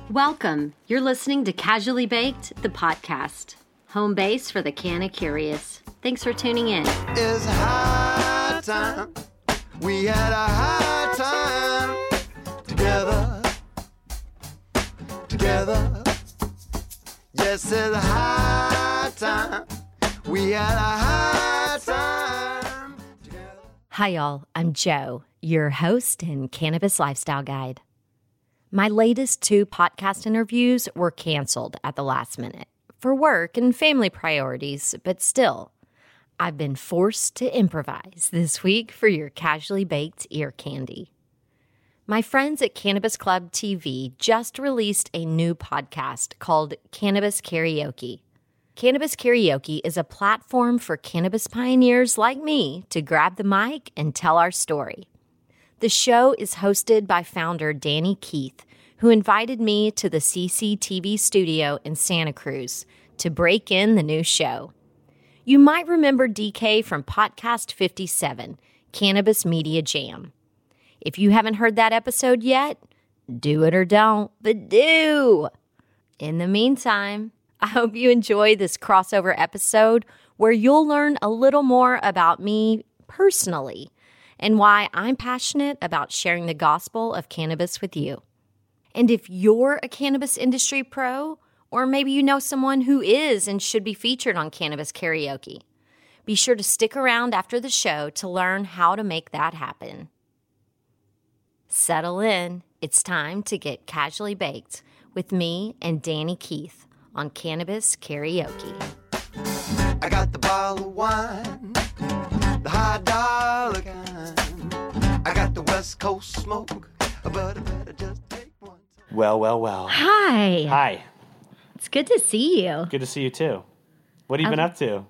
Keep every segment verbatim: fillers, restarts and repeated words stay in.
Welcome. You're listening to Casually Baked, the podcast. Home base for the canna curious. Thanks for tuning in. It's high time. We had a high time together. Together. Yes, it's high time. We had a high time together. Hi, y'all. I'm Jo, your host and Cannabis Lifestyle Guide. My latest two podcast interviews were canceled at the last minute for work and family priorities, but still, I've been forced to improvise this week for your casually baked ear candy. My friends at Cannabis Club T V just released a new podcast called Cannabis Karaoke. Cannabis Karaoke is a platform for cannabis pioneers like me to grab the mic and tell our story. The show is hosted by founder Danny Keith, who invited me to the C C T V studio in Santa Cruz to break in the new show. You might remember D K from Podcast fifty-seven, Cannabis Media Jam. If you haven't heard that episode yet, do it or don't, but do! In the meantime, I hope you enjoy this crossover episode where you'll learn a little more about me personally and why I'm passionate about sharing the gospel of cannabis with you. And if you're a cannabis industry pro, or maybe you know someone who is and should be featured on Cannabis Karaoke, be sure to stick around after the show to learn how to make that happen. Settle in. It's time to get casually baked with me and Danny Keith on Cannabis Karaoke. I got the bottle of wine, the high dollar kind. I got the West Coast smoke, but I better just take one. Well, well, well. Hi. Hi. It's good to see you. Good to see you too. What have you Um, been up to?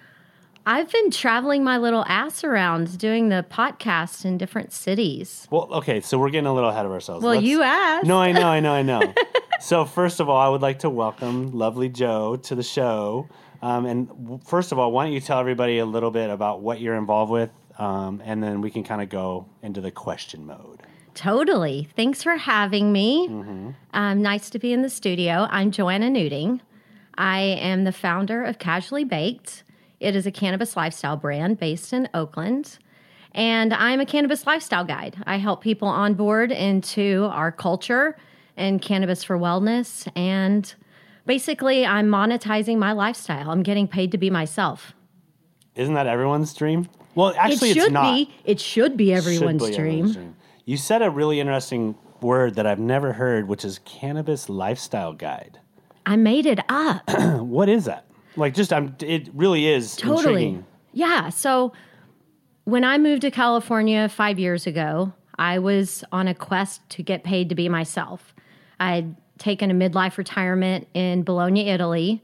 I've been traveling my little ass around doing the podcast in different cities. Well, okay, so we're getting a little ahead of ourselves. Well, Let's- you asked. No, I know, I know, I know. So first of all, I would like to welcome lovely Jo to the show. Um, and w- first of all, why don't you tell everybody a little bit about what you're involved with, um, and then we can kind of go into the question mode. Totally. Thanks for having me. Mm-hmm. Um, nice to be in the studio. I'm Joanna Nuding. I am the founder of Casually Baked. It is a cannabis lifestyle brand based in Oakland. And I'm a cannabis lifestyle guide. I help people on board into our culture and cannabis for wellness. And basically, I'm monetizing my lifestyle. I'm getting paid to be myself. Isn't that everyone's dream? Well, actually, it should it's not. be. It should be everyone's Should be dream. everyone's dream. You said a really interesting word that I've never heard, which is cannabis lifestyle guide. I made it up. What is that? Like, just I'm. It really is Totally. intriguing. Yeah. So when I moved to California five years ago, I was on a quest to get paid to be myself. I'd taken a midlife retirement in Bologna, Italy,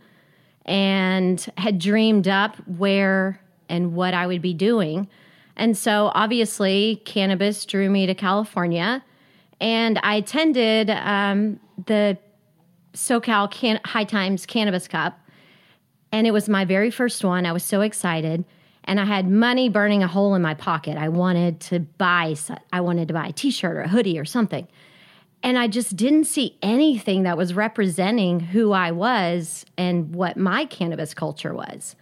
and had dreamed up where and what I would be doing. And so obviously cannabis drew me to California, and I attended um, the SoCal Can- High Times Cannabis Cup. And it was my very first one. I was so excited. And I had money burning a hole in my pocket. I wanted to buy I wanted to buy a t-shirt or a hoodie or something. And I just didn't see anything that was representing who I was and what my cannabis culture was.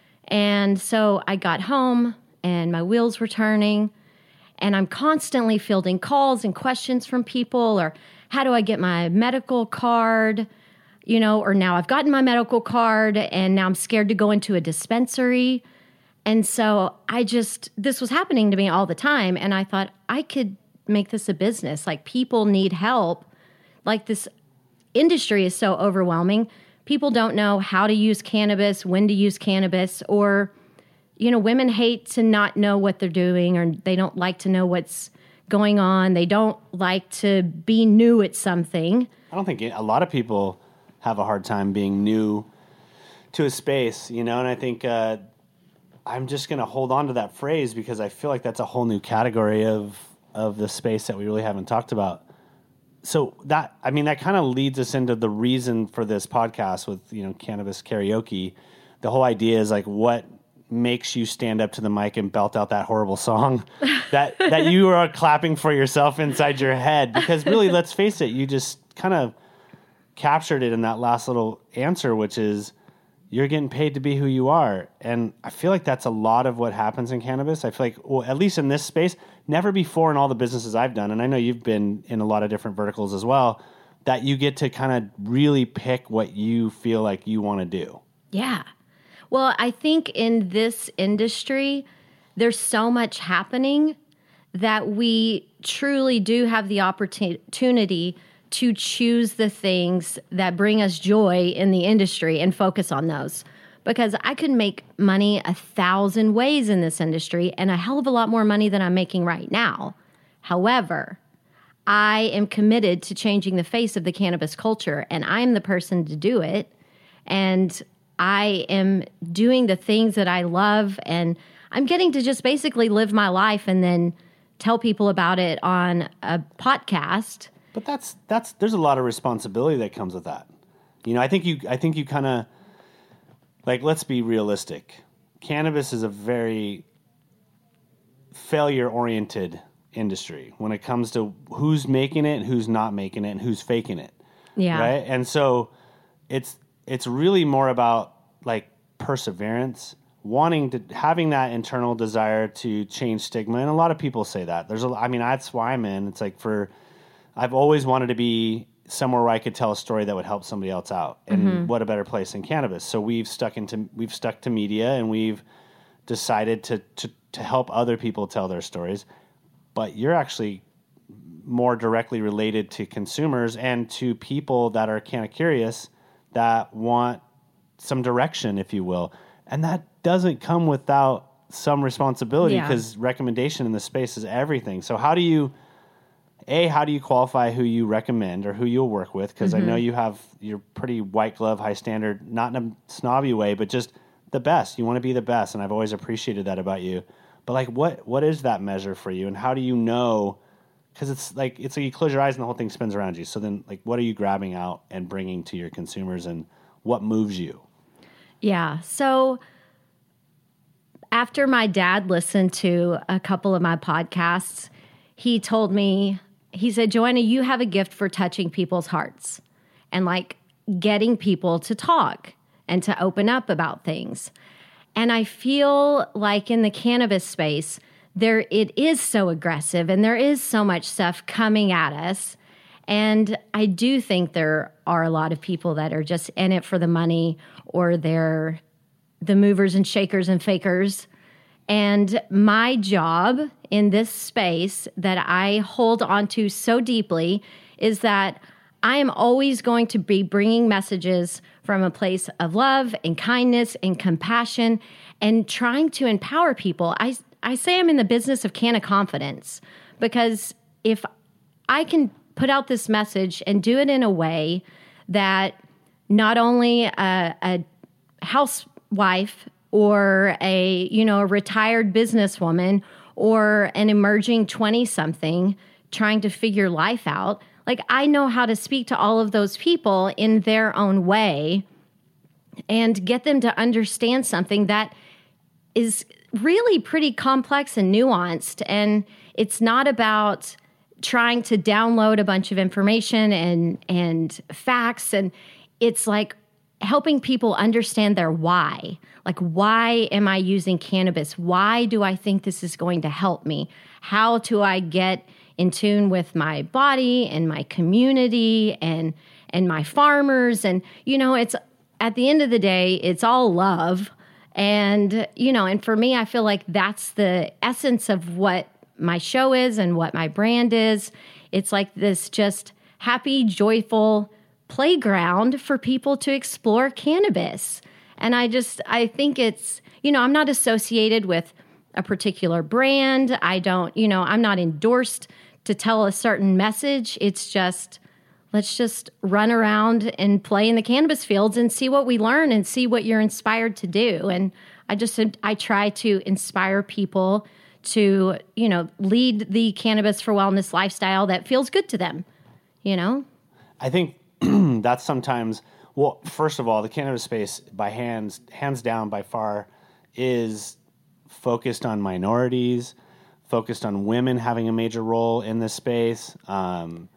And so I got home and my wheels were turning. And I'm constantly fielding calls and questions from people, or how do I get my medical card? You know, or now I've gotten my medical card and now I'm scared to go into a dispensary. And so I just, this was happening to me all the time. And I thought I could make this a business. Like, people need help. Like, this industry is so overwhelming. People don't know how to use cannabis, when to use cannabis, or, you know, women hate to not know what they're doing, or they don't like to know what's going on. They don't like to be new at something. I don't think a lot of people have a hard time being new to a space, you know, and I think uh, I'm just going to hold on to that phrase because I feel like that's a whole new category of of the space that we really haven't talked about. So that, I mean, that kind of leads us into the reason for this podcast with, you know, Cannabis Karaoke. The whole idea is like, what makes you stand up to the mic and belt out that horrible song that, that you are clapping for yourself inside your head? Because really, let's face it, you just kind of captured it in that last little answer, which is you're getting paid to be who you are. And I feel like that's a lot of what happens in cannabis. I feel like, well, at least in this space, never before in all the businesses I've done, and I know you've been in a lot of different verticals as well, that you get to kind of really pick what you feel like you want to do. Yeah. Well, I think in this industry, there's so much happening that we truly do have the opportunity to choose the things that bring us joy in the industry and focus on those. Because I could make money a thousand ways in this industry and a hell of a lot more money than I'm making right now. However, I am committed to changing the face of the cannabis culture, and I'm the person to do it. And I am doing the things that I love, and I'm getting to just basically live my life and then tell people about it on a podcast. But that's that's there's a lot of responsibility that comes with that. You know, I think you I think you kind of like, let's be realistic. Cannabis is a very failure oriented industry when it comes to who's making it, who's not making it, and who's faking it. Yeah. Right? And so it's it's really more about like perseverance, wanting to having that internal desire to change stigma. And a lot of people say that. There's a I mean, that's why I'm in. It's like for I've always wanted to be somewhere where I could tell a story that would help somebody else out. And mm-hmm. what a better place than cannabis. So we've stuck into we've stuck to media, and we've decided to to to help other people tell their stories. But you're actually more directly related to consumers and to people that are kind of curious, that want some direction, if you will. And that doesn't come without some responsibility, because yeah. recommendation in the space is everything. So how do you A, how do you qualify who you recommend or who you'll work with? Because mm-hmm. I know you have, you're pretty white glove, high standard, not in a snobby way, but just the best. You want to be the best, and I've always appreciated that about you. But like, what what is that measure for you, and how do you know? Because it's like it's like you close your eyes and the whole thing spins around you. So then, like, what are you grabbing out and bringing to your consumers, and what moves you? Yeah. So after my dad listened to a couple of my podcasts, he told me, he said, Joanna, you have a gift for touching people's hearts and like getting people to talk and to open up about things. And I feel like in the cannabis space, there it is so aggressive and there is so much stuff coming at us. And I do think there are a lot of people that are just in it for the money, or they're the movers and shakers and fakers. And my job in this space that I hold onto so deeply is that I am always going to be bringing messages from a place of love and kindness and compassion and trying to empower people. I, I say I'm in the business of can of confidence, because if I can put out this message and do it in a way that not only a, a housewife or a, you know, a retired businesswoman or an emerging twenty-something trying to figure life out, like I know how to speak to all of those people in their own way and get them to understand something that is really pretty complex and nuanced. And it's not about trying to download a bunch of information and, and facts. And it's like helping people understand their why. Like, why am I using cannabis? Why do I think this is going to help me? How do I get in tune with my body and my community and and my farmers? And, you know, it's at the end of the day, it's all love. And, you know, and for me, I feel like that's the essence of what my show is and what my brand is. It's like this just happy, joyful playground for people to explore cannabis. And I just, I think it's, you know, I'm not associated with a particular brand. I don't, you know, I'm not endorsed to tell a certain message. It's just, let's just run around and play in the cannabis fields and see what we learn and see what you're inspired to do. And I just, I try to inspire people to, you know, lead the cannabis for wellness lifestyle that feels good to them, you know? I think that's sometimes, well, first of all, the cannabis space by hands, hands down by far is focused on minorities, focused on women having a major role in this space, um,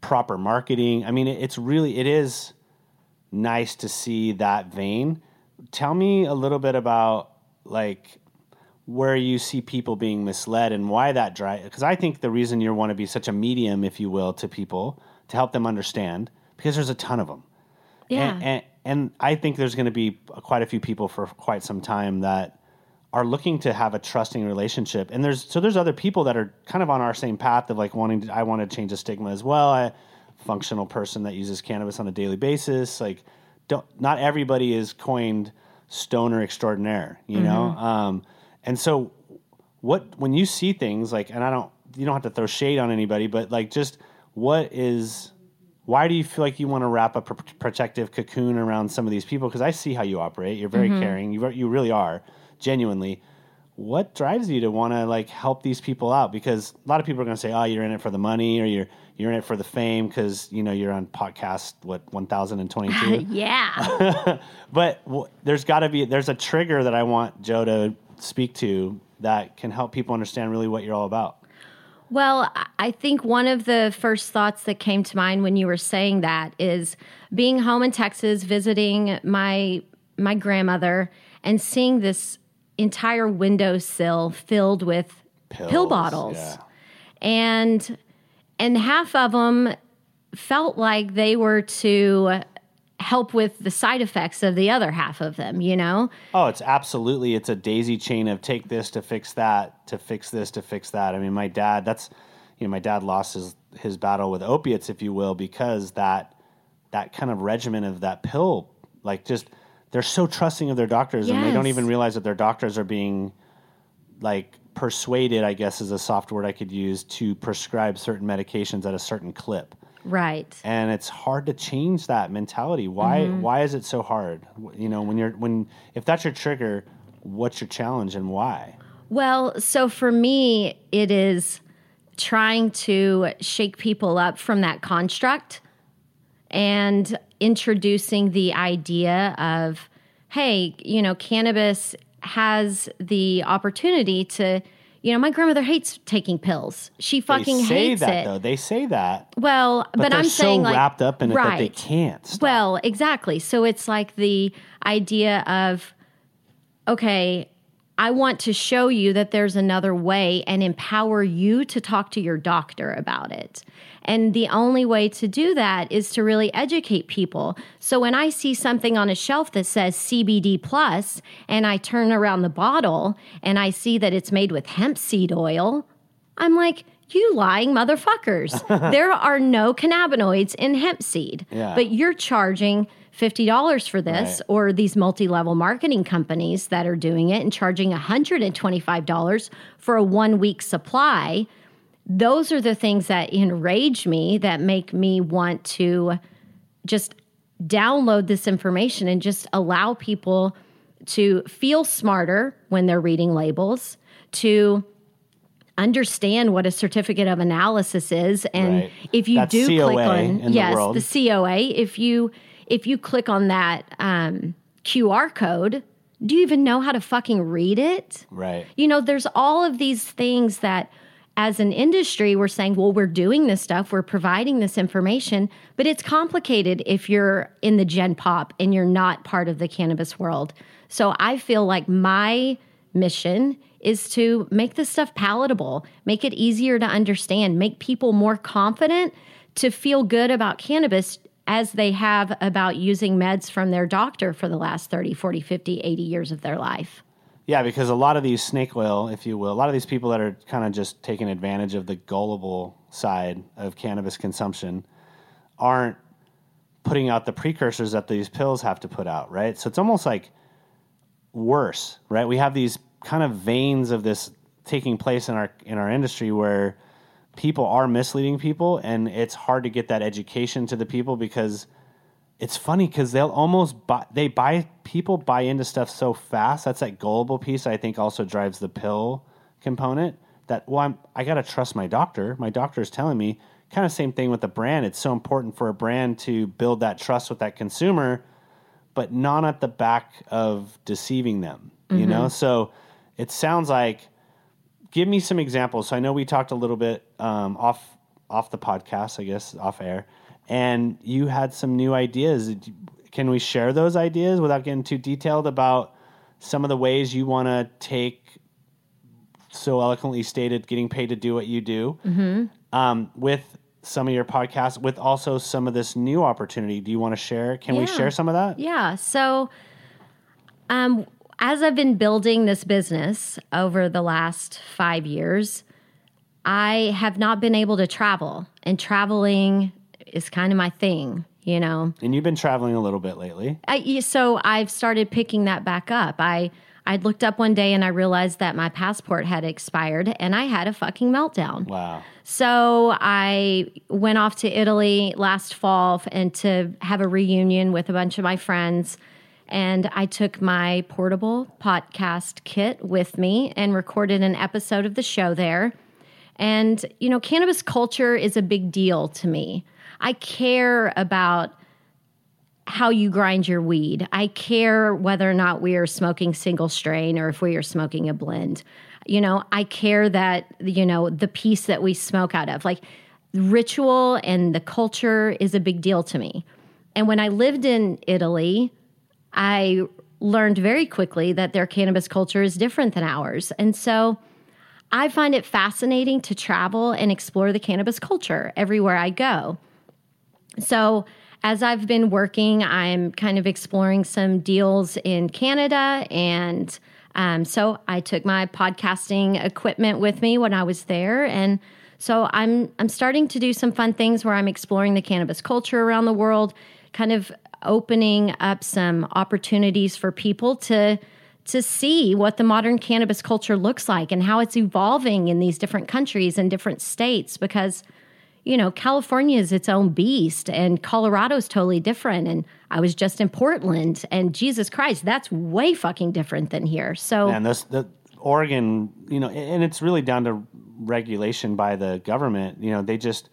proper marketing. I mean, it, it's really, it is nice to see that vein. Tell me a little bit about like where you see people being misled and why that drive, because I think the reason you want to be such a medium, if you will, to people to help them understand, because there's a ton of them. Yeah. And, and, and I think there's going to be quite a few people for quite some time that are looking to have a trusting relationship. And there's, so there's other people that are kind of on our same path of like wanting to, I want to change the stigma as well. I, functional person that uses cannabis on a daily basis. Like don't, not everybody is coined stoner extraordinaire, you mm-hmm. know? Um, and so what, when you see things like, and I don't, you don't have to throw shade on anybody, but like just what is, why do you feel like you want to wrap a pr- protective cocoon around some of these people? Because I see how you operate. You're very mm-hmm. caring. You you really are, genuinely. What drives you to want to like help these people out? Because a lot of people are going to say, "Oh, you're in it for the money, or you're you're in it for the fame because you know you're on podcast what one thousand twenty-two." Yeah. But well, there's got to be there's a trigger that I want Joe to speak to that can help people understand really what you're all about. Well, I think one of the first thoughts that came to mind when you were saying that is being home in Texas, visiting my my grandmother, and seeing this entire windowsill filled with Pills, pill bottles, yeah. and and half of them felt like they were to help with the side effects of the other half of them, you know? Oh, it's absolutely, it's a daisy chain of take this to fix that, to fix this, to fix that. I mean, my dad, that's, you know, my dad lost his, his battle with opiates, if you will, because that, that kind of regimen of that pill, like just, they're so trusting of their doctors yes. and they don't even realize that their doctors are being like persuaded, I guess is a soft word I could use, to prescribe certain medications at a certain clip. Right. And it's hard to change that mentality. Why mm-hmm. why is it so hard? You know, when you're when if that's your trigger, what's your challenge and why? Well, so for me, it is trying to shake people up from that construct and introducing the idea of, hey, you know, cannabis has the opportunity to, you know, my grandmother hates taking pills. She fucking they say hates that, it. Though. They say that. Well, but, but I'm saying so like wrapped up in it right. that they can't stop. Well, exactly. So it's like the idea of, okay, I want to show you that there's another way and empower you to talk to your doctor about it. And the only way to do that is to really educate people. So when I see something on a shelf that says C B D plus, and I turn around the bottle and I see that it's made with hemp seed oil, I'm like, you lying motherfuckers. There are no cannabinoids in hemp seed, yeah. but you're charging fifty dollars for this, right. or these multi-level marketing companies that are doing it and charging one hundred twenty-five dollars for a one-week supply. Those are the things that enrage me, that make me want to just download this information and just allow people to feel smarter when they're reading labels, to understand what a certificate of analysis is. And right. if you That's do C O A click on, in yes, the, world. the C O A, if you, if you click on that um, Q R code, do you even know how to fucking read it? Right. You know, there's all of these things that as an industry, we're saying, well, we're doing this stuff, we're providing this information, but it's complicated if you're in the Gen Pop and you're not part of the cannabis world. So I feel like my mission is to make this stuff palatable, make it easier to understand, make people more confident to feel good about cannabis as they have about using meds from their doctor for the last thirty, forty, fifty, eighty years of their life. Yeah, because a lot of these snake oil, if you will, a lot of these people that are kind of just taking advantage of the gullible side of cannabis consumption aren't putting out the precursors that these pills have to put out, right? So it's almost like worse, right? We have these kind of veins of this taking place in our in our industry where people are misleading people, and it's hard to get that education to the people because it's funny because they'll almost buy, they buy, people buy into stuff so fast. That's that gullible piece I think also drives the pill component that, well, I'm, I got to trust my doctor. My doctor is telling me. Kind of same thing with the brand. It's so important for a brand to build that trust with that consumer, but not at the back of deceiving them, mm-hmm. you know? So it sounds like, give me some examples. So I know we talked a little bit um, off off the podcast, I guess, off air, and you had some new ideas. Can we share those ideas without getting too detailed about some of the ways you want to take, so eloquently stated, getting paid to do what you do, mm-hmm. um, with some of your podcasts, with also some of this new opportunity? Do you want to share? Can yeah. we share some of that? Yeah. So, um, as I've been building this business over the last five years, I have not been able to travel, and traveling is kind of my thing, you know. And you've been traveling a little bit lately. I, so I've started picking that back up. I I looked up one day and I realized that my passport had expired, and I had a fucking meltdown. Wow. So I went off to Italy last fall and to have a reunion with a bunch of my friends. And I took my portable podcast kit with me and recorded an episode of the show there. And, you know, cannabis culture is a big deal to me. I care about how you grind your weed. I care whether or not we are smoking single strain or if we are smoking a blend. You know, I care that, you know, the piece that we smoke out of, like ritual and the culture is a big deal to me. And when I lived in Italy, I learned very quickly that their cannabis culture is different than ours. And so I find it fascinating to travel and explore the cannabis culture everywhere I go. So as I've been working, I'm kind of exploring some deals in Canada. And um, so I took my podcasting equipment with me when I was there. And so I'm I'm starting to do some fun things where I'm exploring the cannabis culture around the world, kind of opening up some opportunities for people to to see what the modern cannabis culture looks like and how it's evolving in these different countries and different states, because, you know, California is its own beast and Colorado's totally different. And I was just in Portland, and Jesus Christ, that's way fucking different than here. So, and this, the Oregon, you know, and it's really down to regulation by the government. You know, they just,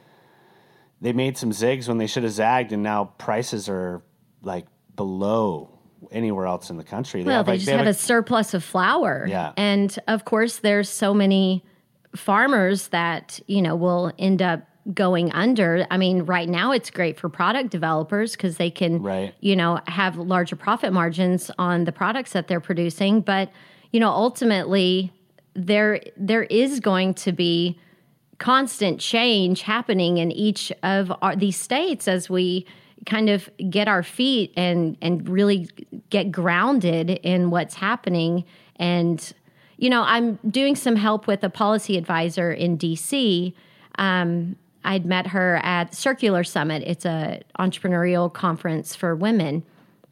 they made some zigs when they should have zagged, and now prices are like below anywhere else in the country. They well, have, they like, just they have have a, a surplus of flour. Yeah. And of course, there's so many farmers that, you know, will end up going under. I mean, right now it's great for product developers because they can, right. you know, have larger profit margins on the products that they're producing. But, you know, ultimately there there is going to be constant change happening in each of our, these states as we kind of get our feet and and really get grounded in what's happening. And, you know, I'm doing some help with a policy advisor in D C. Um, I'd met her at Circular Summit. It's a entrepreneurial conference for women.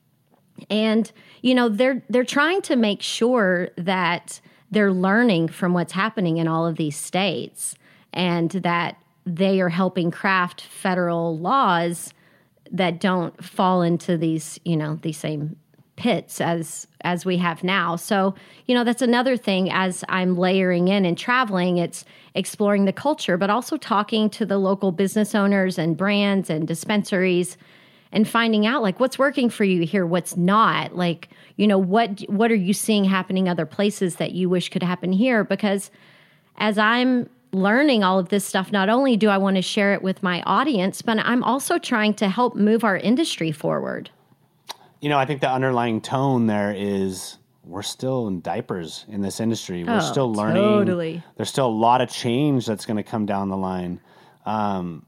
And, you know, they're they're trying to make sure that they're learning from what's happening in all of these states, and that they are helping craft federal laws that don't fall into these, you know, these same pits as as we have now. So, you know, that's another thing as I'm layering in and traveling, it's exploring the culture, but also talking to the local business owners and brands and dispensaries and finding out, like, what's working for you here, what's not. Like, you know, what what are you seeing happening other places that you wish could happen here? Because as I'm learning all of this stuff, not only do I want to share it with my audience, but I'm also trying to help move our industry forward. You know, I think the underlying tone there is we're still in diapers in this industry. We're Oh, still learning. totally. There's still a lot of change that's going to come down the line. Um,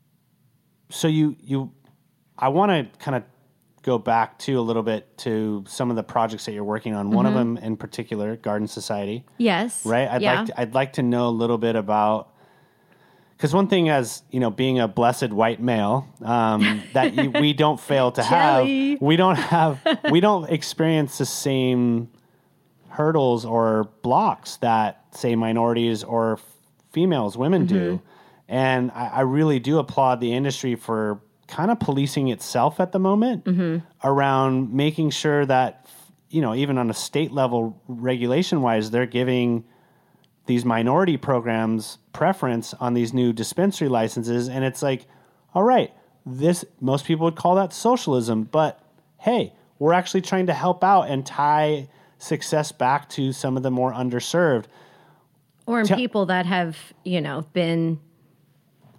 so you, you, I want to kind of go back to a little bit to some of the projects that you're working on. Mm-hmm. One of them in particular, Garden Society. Yes. Right. I'd yeah. like to, I'd like to know a little bit about, because one thing, as you know, being a blessed white male, um, that you, we don't fail to Jelly. have, we don't have, we don't experience the same hurdles or blocks that, say, minorities or f- females, women mm-hmm. do. And I, I really do applaud the industry for kind of policing itself at the moment mm-hmm. around making sure that, you know, even on a state level regulation wise, they're giving these minority programs preference on these new dispensary licenses. And it's like, all right, this, most people would call that socialism, but hey, we're actually trying to help out and tie success back to some of the more underserved. Or in Te- people that have, you know, been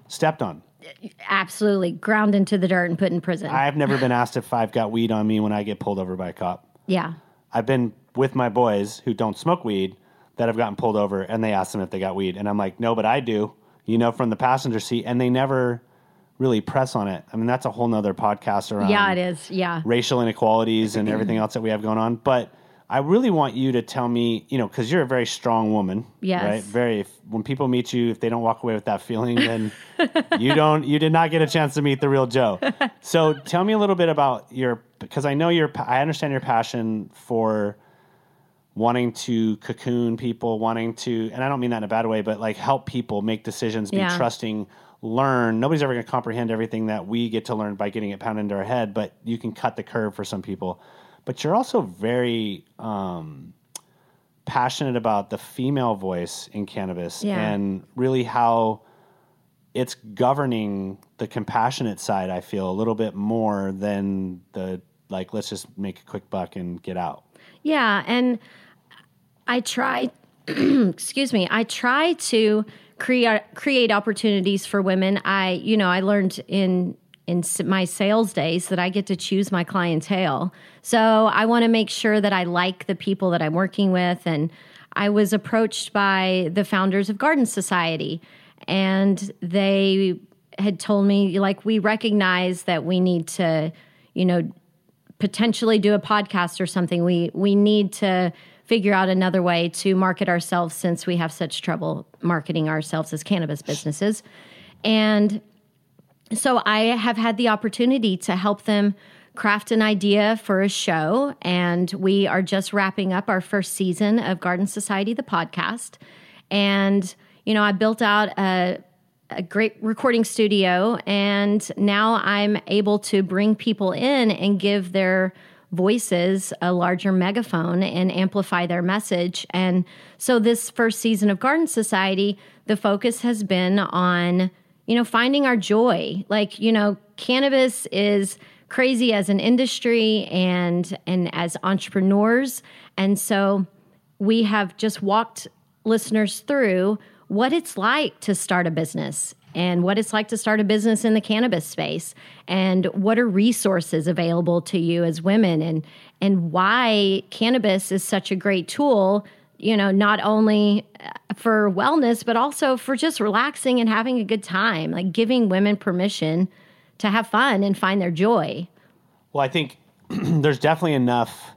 stepped on. Absolutely. Ground into the dirt and put in prison. I've never been asked if I've got weed on me when I get pulled over by a cop. Yeah. I've been with my boys who don't smoke weed that have gotten pulled over, and they ask them if they got weed. And I'm like, no, but I do, you know, from the passenger seat. And they never really press on it. I mean, that's a whole nother podcast around Yeah, it is. Yeah. racial inequalities and everything else that we have going on. But I really want you to tell me, you know, because you're a very strong woman. Yes. Right? Very. If, when people meet you, if they don't walk away with that feeling, then you don't. You did not get a chance to meet the real Joe. So tell me a little bit about your, because I know your, I understand your passion for wanting to cocoon people, wanting to, and I don't mean that in a bad way, but like help people make decisions, be Yeah. trusting, learn. Nobody's ever going to comprehend everything that we get to learn by getting it pounded into our head, but you can cut the curve for some people. But you're also very um, passionate about the female voice in cannabis Yeah. and really how it's governing the compassionate side, I feel, a little bit more than the, like, let's just make a quick buck and get out. Yeah. And I try, excuse me, I try to create create opportunities for women. I, you know, I learned in in s- my sales days that I get to choose my clientele. So I want to make sure that I like the people that I'm working with. And I was approached by the founders of Garden Society, and they had told me, like, we recognize that we need to, you know, potentially do a podcast or something. We we need to figure out another way to market ourselves since we have such trouble marketing ourselves as cannabis businesses. And so I have had the opportunity to help them craft an idea for a show. And we are just wrapping up our first season of Garden Society, the podcast. And, you know, I built out a a great recording studio, and now I'm able to bring people in and give their voices a larger megaphone and amplify their message. And so this first season of Garden Society, the focus has been on, you know, finding our joy. Like, you know, cannabis is crazy as an industry and and as entrepreneurs. And so we have just walked listeners through what it's like to start a business and what it's like to start a business in the cannabis space and what are resources available to you as women and and why cannabis is such a great tool, you know, not only for wellness, but also for just relaxing and having a good time, like giving women permission to have fun and find their joy. Well, I think there's definitely enough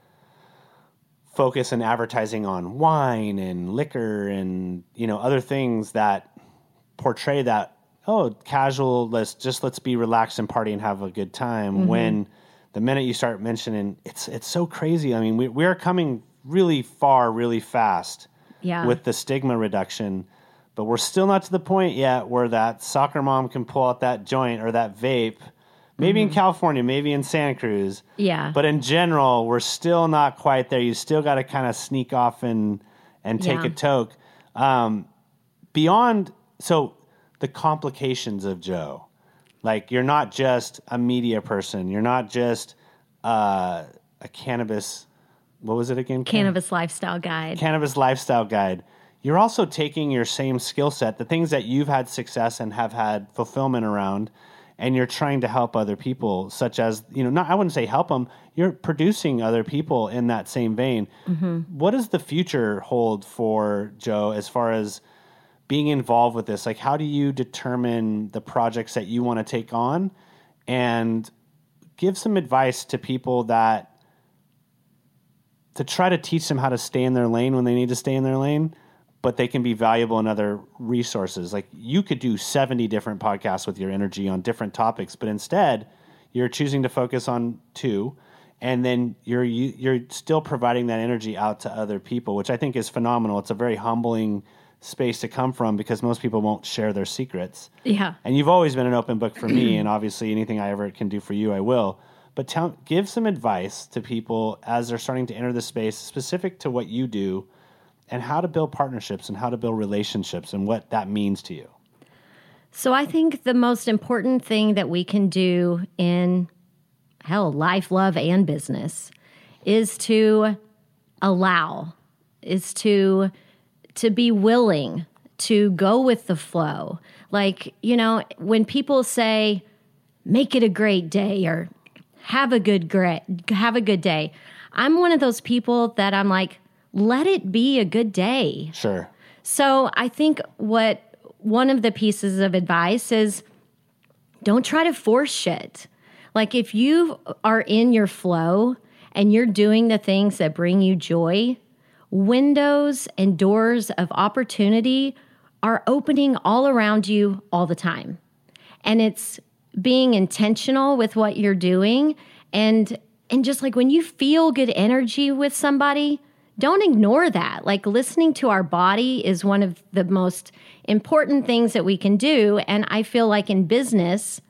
focus and advertising on wine and liquor and, you know, other things that portray that, oh, casual, let's just, let's be relaxed and party and have a good time. Mm-hmm. When the minute you start mentioning, it's, it's so crazy. I mean, we, we are coming really far, really fast yeah. with the stigma reduction, but we're still not to the point yet where that soccer mom can pull out that joint or that vape. Maybe mm-hmm. in California, maybe in Santa Cruz. Yeah. But in general, we're still not quite there. You still got to kind of sneak off and and take yeah. a toke. Um, beyond, so the complications of Joe. Like, you're not just a media person. You're not just uh, a cannabis, what was it again? Cannabis lifestyle guide. Cannabis lifestyle guide. You're also taking your same skill set, the things that you've had success and have had fulfillment around, and you're trying to help other people, such as, you know, not, I wouldn't say help them, you're producing other people in that same vein. Mm-hmm. What does the future hold for Joe as far as being involved with this? Like, how do you determine the projects that you want to take on, and give some advice to people that, to try to teach them how to stay in their lane when they need to stay in their lane, but they can be valuable in other resources. Like, you could do seventy different podcasts with your energy on different topics, but instead you're choosing to focus on two, and then you're you're still providing that energy out to other people, which I think is phenomenal. It's a very humbling space to come from because most people won't share their secrets. Yeah. And you've always been an open book for me, and obviously anything I ever can do for you, I will. But tell, give some advice to people as they're starting to enter the space specific to what you do, and how to build partnerships and how to build relationships and what that means to you. So I think the most important thing that we can do in, hell, life, love, and business is to allow, is to to be willing to go with the flow. Like, you know, when people say, make it a great day or have a good great, have a good day, I'm one of those people that I'm like, let it be a good day. Sure. So I think what one of the pieces of advice is don't try to force shit. Like if you are in your flow and you're doing the things that bring you joy, windows and doors of opportunity are opening all around you all the time. And it's being intentional with what you're doing. And and just like when you feel good energy with somebody, don't ignore that. Like listening to our body is one of the most important things that we can do. And I feel like in business,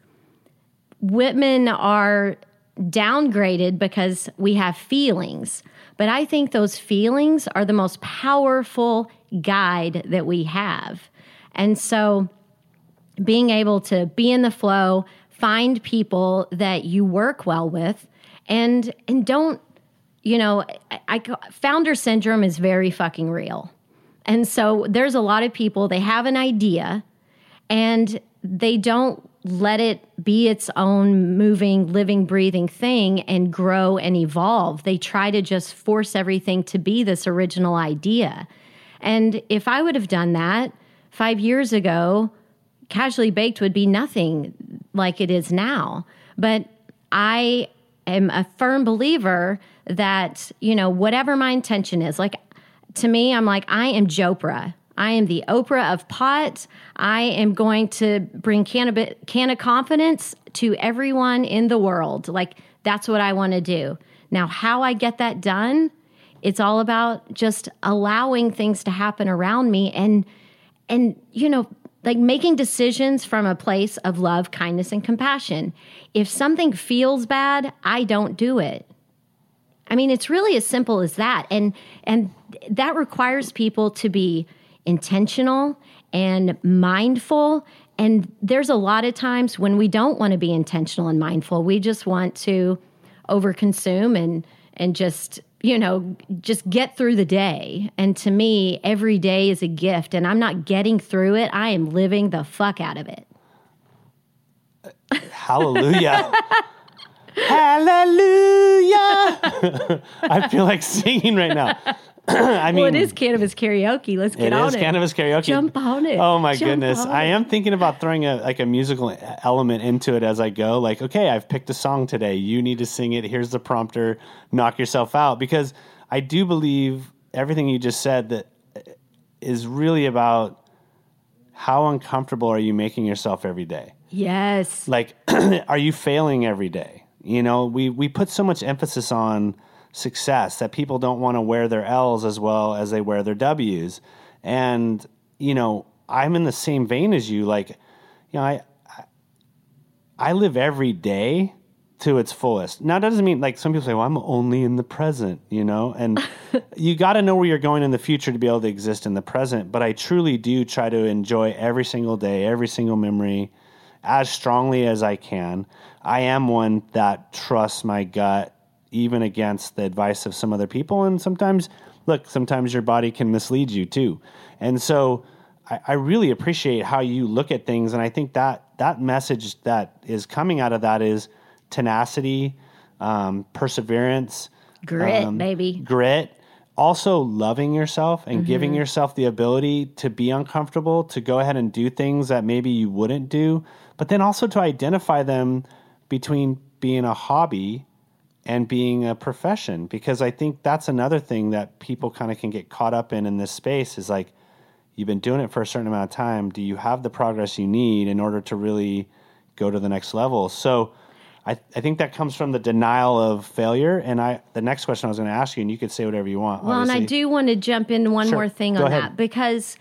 women are downgraded because we have feelings. But I think those feelings are the most powerful guide that we have. And so being able to be in the flow, find people that you work well with, and and don't, you know, I, I, founder syndrome is very fucking real. And so there's a lot of people, they have an idea and they don't let it be its own moving, living, breathing thing and grow and evolve. They try to just force everything to be this original idea. And if I would have done that five years ago, Casually Baked would be nothing like it is now. But I am a firm believer that, you know, whatever my intention is, like to me, I'm like, I am Jopra. I am the Oprah of pot. I am going to bring cannabis, can of confidence to everyone in the world. Like, that's what I want to do. Now, how I get that done, it's all about just allowing things to happen around me and, and you know, like making decisions from a place of love, kindness, and compassion. If something feels bad, I don't do it. I mean, it's really as simple as that. And, and that requires people to be intentional and mindful. And there's a lot of times when we don't want to be intentional and mindful. We just want to overconsume and and just, you know, just get through the day. And to me, every day is a gift. And I'm not getting through it. I am living the fuck out of it. Hallelujah. Hallelujah. I feel like singing right now. I mean, well, it is cannabis karaoke. Let's get it on is it. cannabis karaoke. Jump on it. Oh my Jump goodness. on I it. am thinking about throwing a like a musical element into it as I go. Like, okay, I've picked a song today. You need to sing it. Here's the prompter. Knock yourself out. Because I do believe everything you just said that is really about how uncomfortable are you making yourself every day? Yes. Like, are you failing every day? You know, we, we put so much emphasis on success that people don't want to wear their L's as well as they wear their W's. And, you know, I'm in the same vein as you. Like, you know, I, I, I live every day to its fullest. Now, that doesn't mean, like, some people say, well, I'm only in the present, you know, and you got to know where you're going in the future to be able to exist in the present. But I truly do try to enjoy every single day, every single memory as strongly as I can. I am one that trusts my gut even against the advice of some other people. And sometimes, look, sometimes your body can mislead you too. And so I, I really appreciate how you look at things. And I think that that message that is coming out of that is tenacity, um, perseverance. Grit, um, baby. Grit. Also loving yourself and mm-hmm. giving yourself the ability to be uncomfortable, to go ahead and do things that maybe you wouldn't do, but then also to identify them between being a hobby and being a profession. Because I think that's another thing that people kind of can get caught up in in this space is like, you've been doing it for a certain amount of time. Do you have the progress you need in order to really go to the next level? So I, I think that comes from the denial of failure. And I, the next question I was going to ask you, and you could say whatever you want. Well, obviously. and I do want to jump in one Sure. more thing Go on ahead. that, because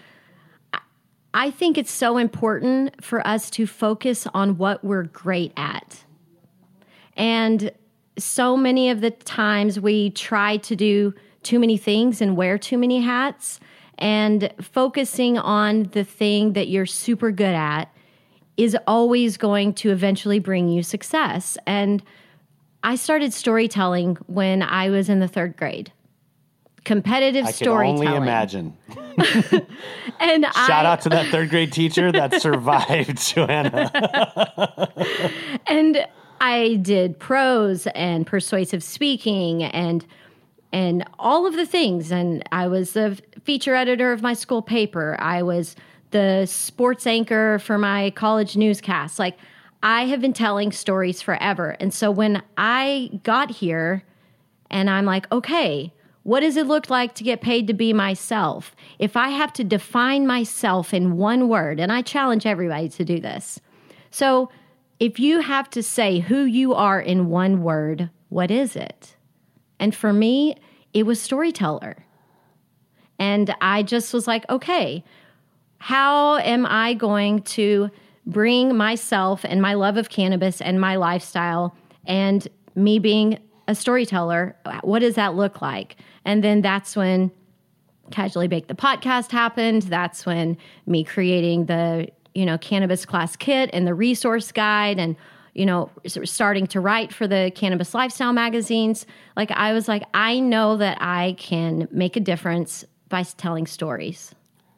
I think it's so important for us to focus on what we're great at. And so many of the times we try to do too many things and wear too many hats, and focusing on the thing that you're super good at is always going to eventually bring you success. And I started storytelling when I was in the third grade. competitive I storytelling. can only imagine. And Shout I, out to that third grade teacher that survived, Joanna. And I did prose and persuasive speaking and and all of the things. And I was the feature editor of my school paper. I was the sports anchor for my college newscast. Like, I have been telling stories forever. And so when I got here and I'm like, okay, what does it look like to get paid to be myself? If I have to define myself in one word, and I challenge everybody to do this. So if you have to say who you are in one word, what is it? And for me, it was storyteller. And I just was like, okay, how am I going to bring myself and my love of cannabis and my lifestyle and me being a storyteller? What does that look like? And then that's when Casually Baked the podcast happened. That's when me creating the, you know, cannabis class kit and the resource guide and, you know, starting to write for the cannabis lifestyle magazines. Like, I was like, I know that I can make a difference by telling stories.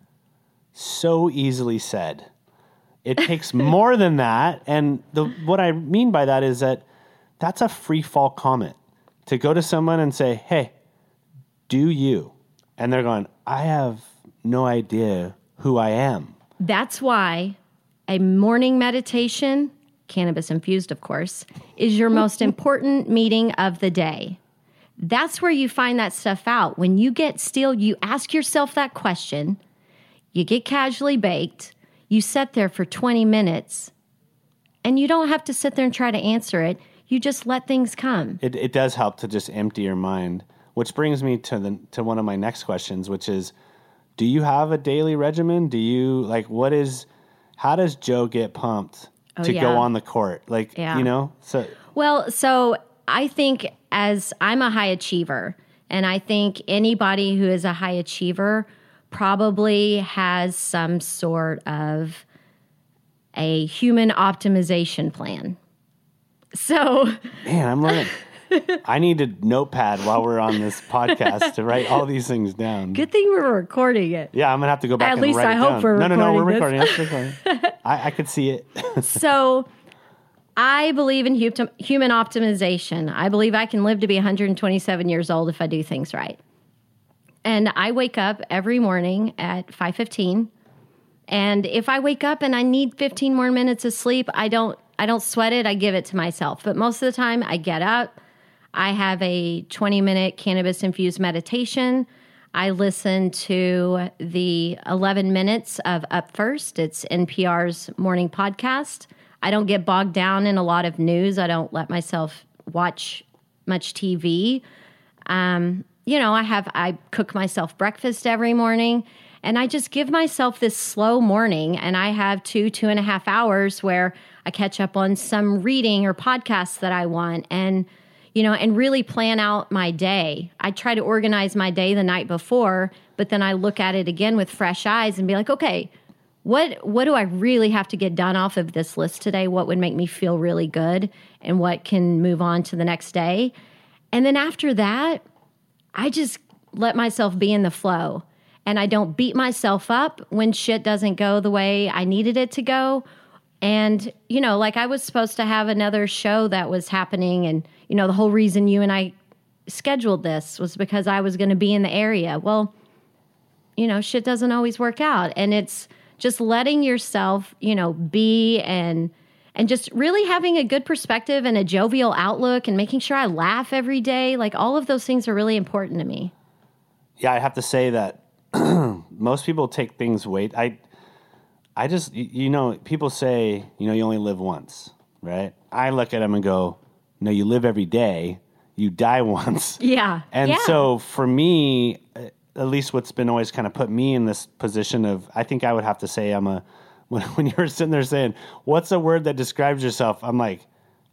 So easily said. It takes more than that. And the what I mean by that is that that's a free fall comment. To go to someone and say, hey, do you? And they're going, I have no idea who I am. That's why a morning meditation, cannabis infused, of course, is your most important meeting of the day. That's where you find that stuff out. When you get still, you ask yourself that question, you get casually baked, you sit there for twenty minutes, and you don't have to sit there and try to answer it. You just let things come. It, it does help to just empty your mind, which brings me to the to one of my next questions, which is, do you have a daily regimen? Do you, like, what is, how does Joe get pumped Oh, to yeah. go on the court? Like, Yeah. you know, so Well, so I think as I'm a high achiever, and I think anybody who is a high achiever probably has some sort of a human optimization plan. So, man, I'm learning. I need a notepad while we're on this podcast to write all these things down. good thing we're recording it. Yeah, I'm gonna have to go back At and least write I it hope down. we're no, no, no, we're recording recording. this. That's recording. I, I could see it. So I believe in hu- human optimization. I believe I can live to be one hundred twenty-seven years old if I do things right. And I wake up every morning at five fifteen. And if I wake up and I need fifteen more minutes of sleep, I don't I don't sweat it. I give it to myself. But most of the time I get up. I have a twenty-minute cannabis-infused meditation. I listen to the eleven minutes of Up First. It's N P R's morning podcast. I don't get bogged down in a lot of news. I don't let myself watch much T V. Um, you know, I have I cook myself breakfast every morning, and I just give myself this slow morning, and I have two, two and a half hours where I catch up on some reading or podcasts that I want, and you know, and really plan out my day. I try to organize my day the night before, but then I look at it again with fresh eyes and be like, okay, what what do I really have to get done off of this list today? What would make me feel really good and what can move on to the next day? And then after that, I just let myself be in the flow. And I don't beat myself up when shit doesn't go the way I needed it to go. And, you know, like I was supposed to have another show that was happening. And, you know, the whole reason you and I scheduled this was because I was going to be in the area. Well, you know, shit doesn't always work out. And it's just letting yourself, you know, be and and just really having a good perspective and a jovial outlook and making sure I laugh every day. Like all of those things are really important to me. Yeah, I have to say that most people take things way. I, I just, you know, people say, you know, you only live once, right? I look at them and go, no, you live every day. You die once. Yeah. And yeah. so for me, at least what's been always kind of put me in this position of, I think I would have to say I'm a, when, when you're sitting there saying, what's a word that describes yourself? I'm like,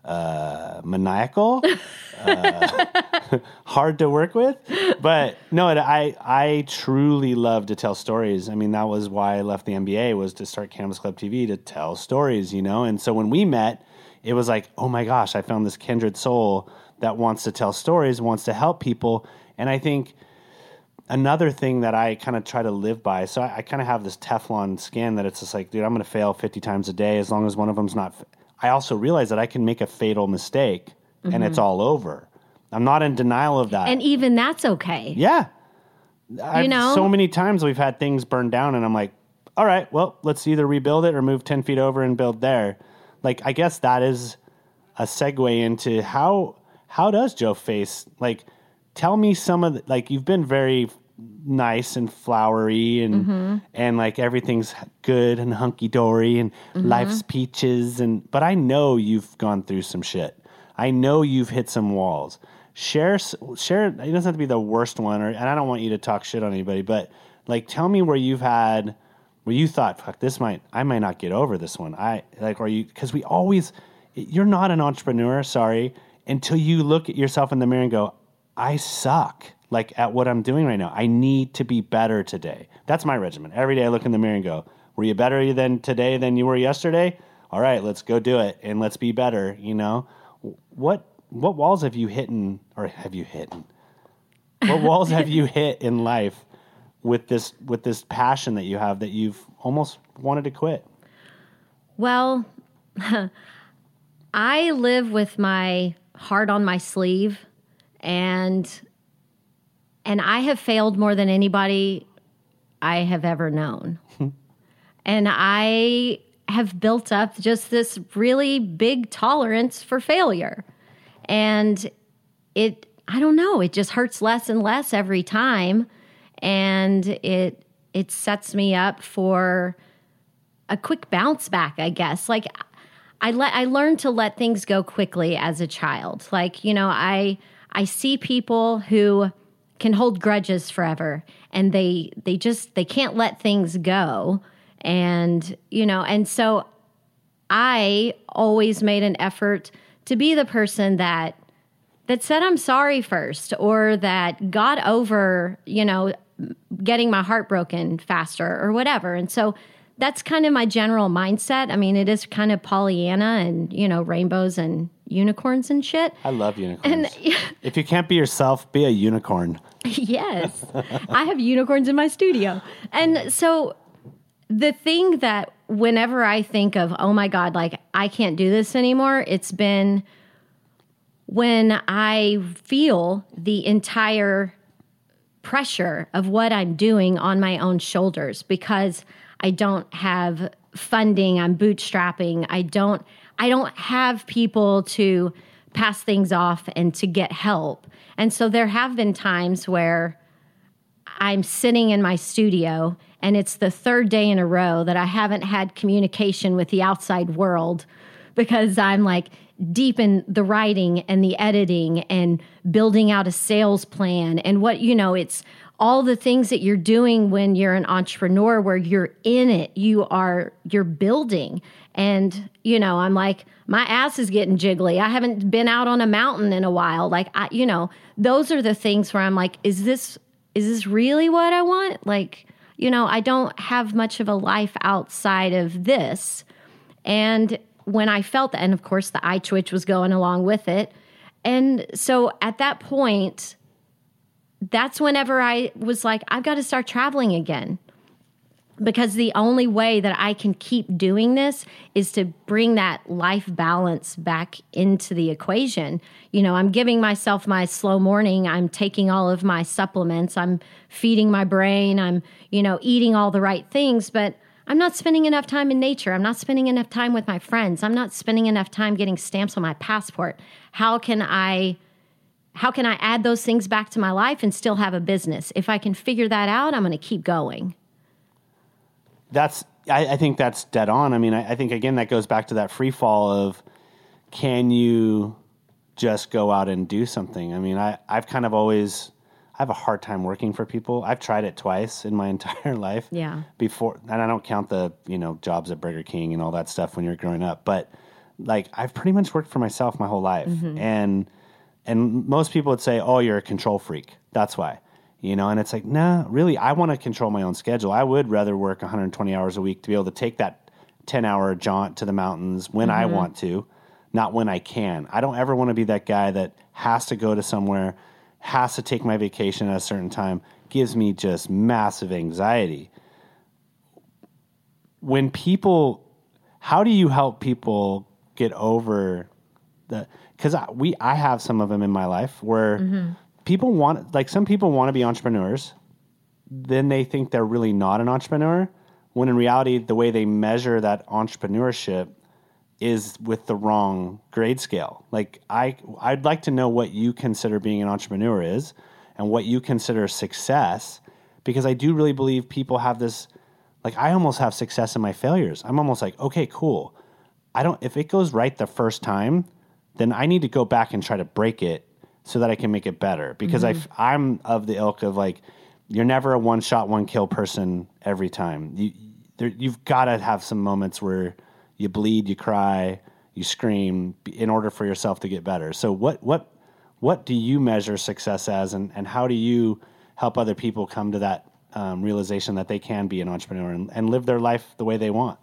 uh, maniacal, uh, hard to work with. But no, it, I, I truly love to tell stories. I mean, that was why I left the N B A, was to start Cannabis Club T V, to tell stories, you know? And so when we met, it was like, oh my gosh, I found this kindred soul that wants to tell stories, wants to help people. And I think another thing that I kind of try to live by, so I, I kind of have this Teflon skin that it's just like, dude, I'm going to fail fifty times a day as long as one of them's not. Fa- I also realize that I can make a fatal mistake mm-hmm. and it's all over. I'm not in denial of that. And even that's okay. Yeah. I've, you know? So many times we've had things burned down and I'm like, all right, well, let's either rebuild it or move ten feet over and build there. Like, I guess that is a segue into how, how does Joe face, like, tell me some of the, like, you've been very nice and flowery and, mm-hmm. and like everything's good and hunky dory and mm-hmm. life's peaches. And, but I know you've gone through some shit. I know you've hit some walls. Share, share, it doesn't have to be the worst one, or, and I don't want you to talk shit on anybody, but like, tell me where you've had, where you thought, fuck, this might, I might not get over this one. I like, or you, cause we always, you're not an entrepreneur, sorry, until you look at yourself in the mirror and go, I suck like at what I'm doing right now. I need to be better today. That's my regimen. Every day I look in the mirror and go, were you better than today than you were yesterday? All right, let's go do it. And let's be better. You know, what, what walls have you hit in, or have you hit in? What walls have you hit in life with this, with this passion that you have that you've almost wanted to quit? Well, I live with my heart on my sleeve. And and I have failed more than anybody I have ever known. And I have built up just this really big tolerance for failure. And it, I don't know, it just hurts less and less every time. And it it sets me up for a quick bounce back, I guess. Like I let I learned to let things go quickly as a child. Like, you know, I I see people who can hold grudges forever and they they just they can't let things go. And, you know, and so I always made an effort to be the person that that said I'm sorry first, or that got over, you know, getting my heart broken faster or whatever. And so that's kind of my general mindset. I mean, it is kind of Pollyanna and, you know, rainbows and unicorns and shit. I love unicorns. And if you can't be yourself, be a unicorn. Yes. I have unicorns in my studio. And so the thing that whenever I think of, oh my God, like I can't do this anymore, it's been when I feel the entire pressure of what I'm doing on my own shoulders, because I don't have funding, I'm bootstrapping, I don't I don't have people to pass things off and to get help. And so there have been times where I'm sitting in my studio and it's the third day in a row that I haven't had communication with the outside world, because I'm like deep in the writing and the editing and building out a sales plan and what, you know, it's all the things that you're doing when you're an entrepreneur, where you're in it, you are, you're building. And, you know, I'm like, my ass is getting jiggly. I haven't been out on a mountain in a while. Like, I, you know, those are the things where I'm like, is this, is this really what I want? Like, you know, I don't have much of a life outside of this. And when I felt that, and of course the eye twitch was going along with it. And so at that point, that's whenever I was like, I've got to start traveling again, because the only way that I can keep doing this is to bring that life balance back into the equation. You know, I'm giving myself my slow morning. I'm taking all of my supplements. I'm feeding my brain. I'm, you know, eating all the right things, but I'm not spending enough time in nature. I'm not spending enough time with my friends. I'm not spending enough time getting stamps on my passport. How can I How can I add those things back to my life and still have a business? If I can figure that out, I'm going to keep going. That's, I, I think that's dead on. I mean, I, I think, again, that goes back to that free fall of, can you just go out and do something? I mean, I, I've kind of always, I have a hard time working for people. I've tried it twice in my entire life. Yeah. Before, and I don't count the, you know, jobs at Burger King and all that stuff when you're growing up. But, like, I've pretty much worked for myself my whole life. Mm-hmm. And And most people would say, oh, you're a control freak. That's why. You know, and it's like, nah, really, I want to control my own schedule. I would rather work one hundred twenty hours a week to be able to take that ten-hour jaunt to the mountains when mm-hmm. I want to, not when I can. I don't ever want to be that guy that has to go to somewhere has to take my vacation at a certain time gives me just massive anxiety. When people, how do you help people get over the, because I, we, I have some of them in my life where mm-hmm. people want, like some people want to be entrepreneurs. Then they think they're really not an entrepreneur, when in reality, the way they measure that entrepreneurship is with the wrong grade scale. Like I, I'd like to know what you consider being an entrepreneur is and what you consider success, because I do really believe people have this, like I almost have success in my failures. I'm almost like, okay, cool. I don't, if it goes right the first time, then I need to go back and try to break it so that I can make it better. Because mm-hmm. I, I'm of the ilk of like, you're never a one shot, one kill person every time. You, there, you've got to have some moments where you bleed, you cry, you scream in order for yourself to get better. So what what what do you measure success as, and, and how do you help other people come to that um, realization that they can be an entrepreneur and, and live their life the way they want?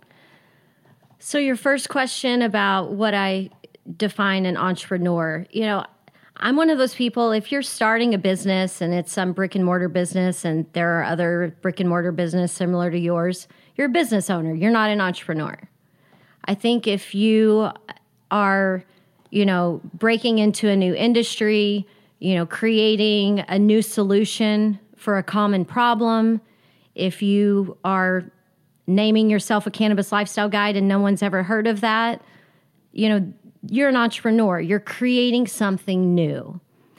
So your first question about what I define an entrepreneur, you know, I'm one of those people, if you're starting a business and it's some brick and mortar business and there are other brick and mortar business similar to yours, you're a business owner. You're not an entrepreneur. I think if you are, you know, breaking into a new industry, you know, creating a new solution for a common problem, if you are naming yourself a cannabis lifestyle guide and no one's ever heard of that, you know, you're an entrepreneur. You're creating something new.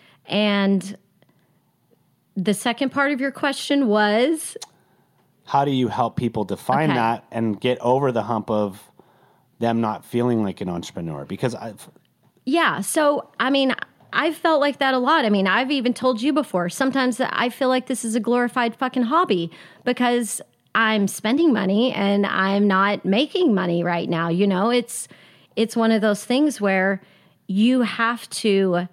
And the second part of your question was? How do you help people define okay. that and get over the hump of them not feeling like an entrepreneur? Because I've... Yeah. So, I mean, I've felt like that a lot. I mean, I've even told you before, sometimes I feel like this is a glorified fucking hobby because I'm spending money and I'm not making money right now. You know, it's, it's one of those things where you have to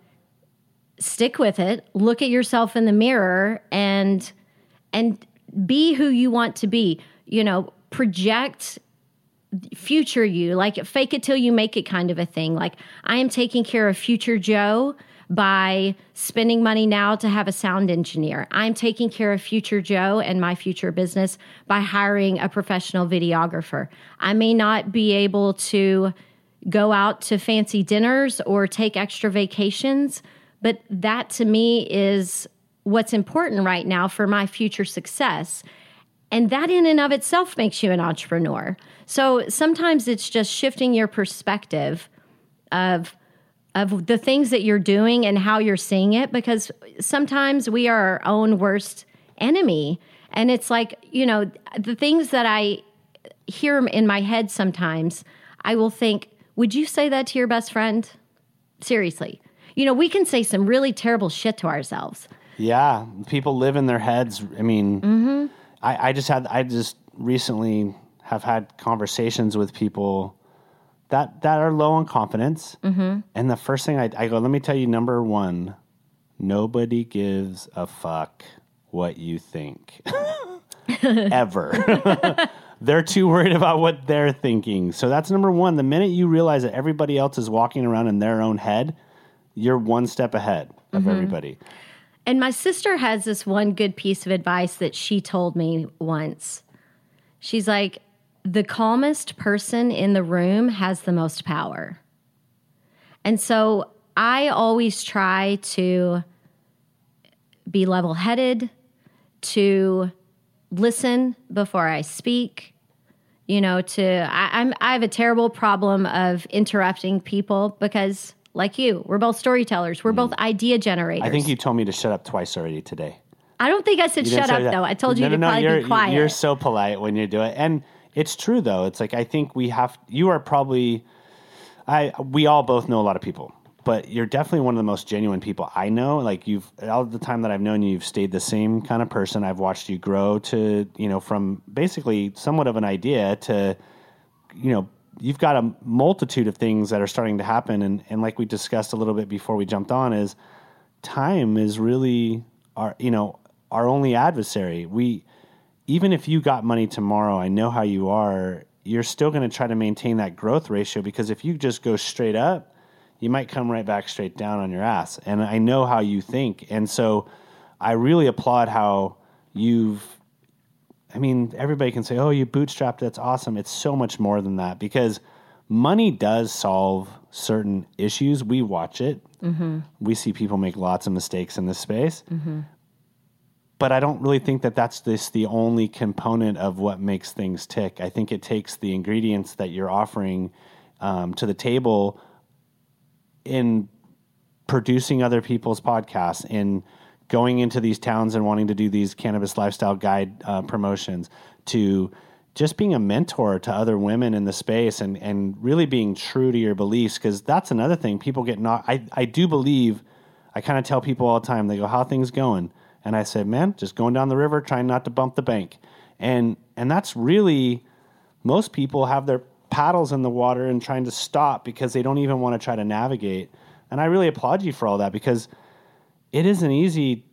stick with it, look at yourself in the mirror and, and be who you want to be, you know, project future you, like fake it till you make it kind of a thing. Like I am taking care of future Joe by spending money now to have a sound engineer. I'm taking care of future Joe and my future business by hiring a professional videographer. I may not be able to go out to fancy dinners or take extra vacations, but that to me is what's important right now for my future success. And that in and of itself makes you an entrepreneur. So sometimes it's just shifting your perspective of, of the things that you're doing and how you're seeing it, because sometimes we are our own worst enemy. And it's like, you know, the things that I hear in my head sometimes, I will think, would you say that to your best friend? Seriously. You know, we can say some really terrible shit to ourselves. Yeah. People live in their heads. I mean, mm-hmm. I, I just had, I just recently have had conversations with people that, that are low on confidence. Mm-hmm. And the first thing I, I go, let me tell you, number one, nobody gives a fuck what you think ever. They're too worried about what they're thinking. So that's number one. The minute you realize that everybody else is walking around in their own head, you're one step ahead of mm-hmm. everybody. And my sister has this one good piece of advice that she told me once. She's like, the calmest person in the room has the most power. And so I always try to be level-headed, to listen before I speak, you know, to, I, I'm, I have a terrible problem of interrupting people because, like you, we're both storytellers. We're mm. both idea generators. I think you told me to shut up twice already today. I don't think I said shut up, that. though. I told you no, to no, probably no, be quiet. You're so polite when you do it. And it's true, though. It's like, I think we have, you are probably, I, we all both know a lot of people. But you're definitely one of the most genuine people I know. Like you've, all the time that I've known you, you've stayed the same kind of person. I've watched you grow to, you know, from basically somewhat of an idea to, you know, you've got a multitude of things that are starting to happen. And, and like we discussed a little bit before we jumped on is time is really our, you know, our only adversary. We, even if you got money tomorrow, I know how you are, you're still going to try to maintain that growth ratio, because if you just go straight up, you might come right back straight down on your ass. And I know how you think. And so I really applaud how you've, I mean, everybody can say, oh, you bootstrapped, that's awesome. It's so much more than that, because money does solve certain issues. We watch it. Mm-hmm. We see people make lots of mistakes in this space. Mm-hmm. But I don't really think that that's this the only component of what makes things tick. I think it takes the ingredients that you're offering um, to the table in producing other people's podcasts, in going into these towns and wanting to do these cannabis lifestyle guide uh, promotions, to just being a mentor to other women in the space, and, and really being true to your beliefs. Because that's another thing. People get knocked. I, I do believe, I kind of tell people all the time, they go, how are things going? And I said, man, just going down the river, trying not to bump the bank. And and that's really, most people have their paddles in the water and trying to stop because they don't even want to try to navigate. And I really applaud you for all that, because it isn't easy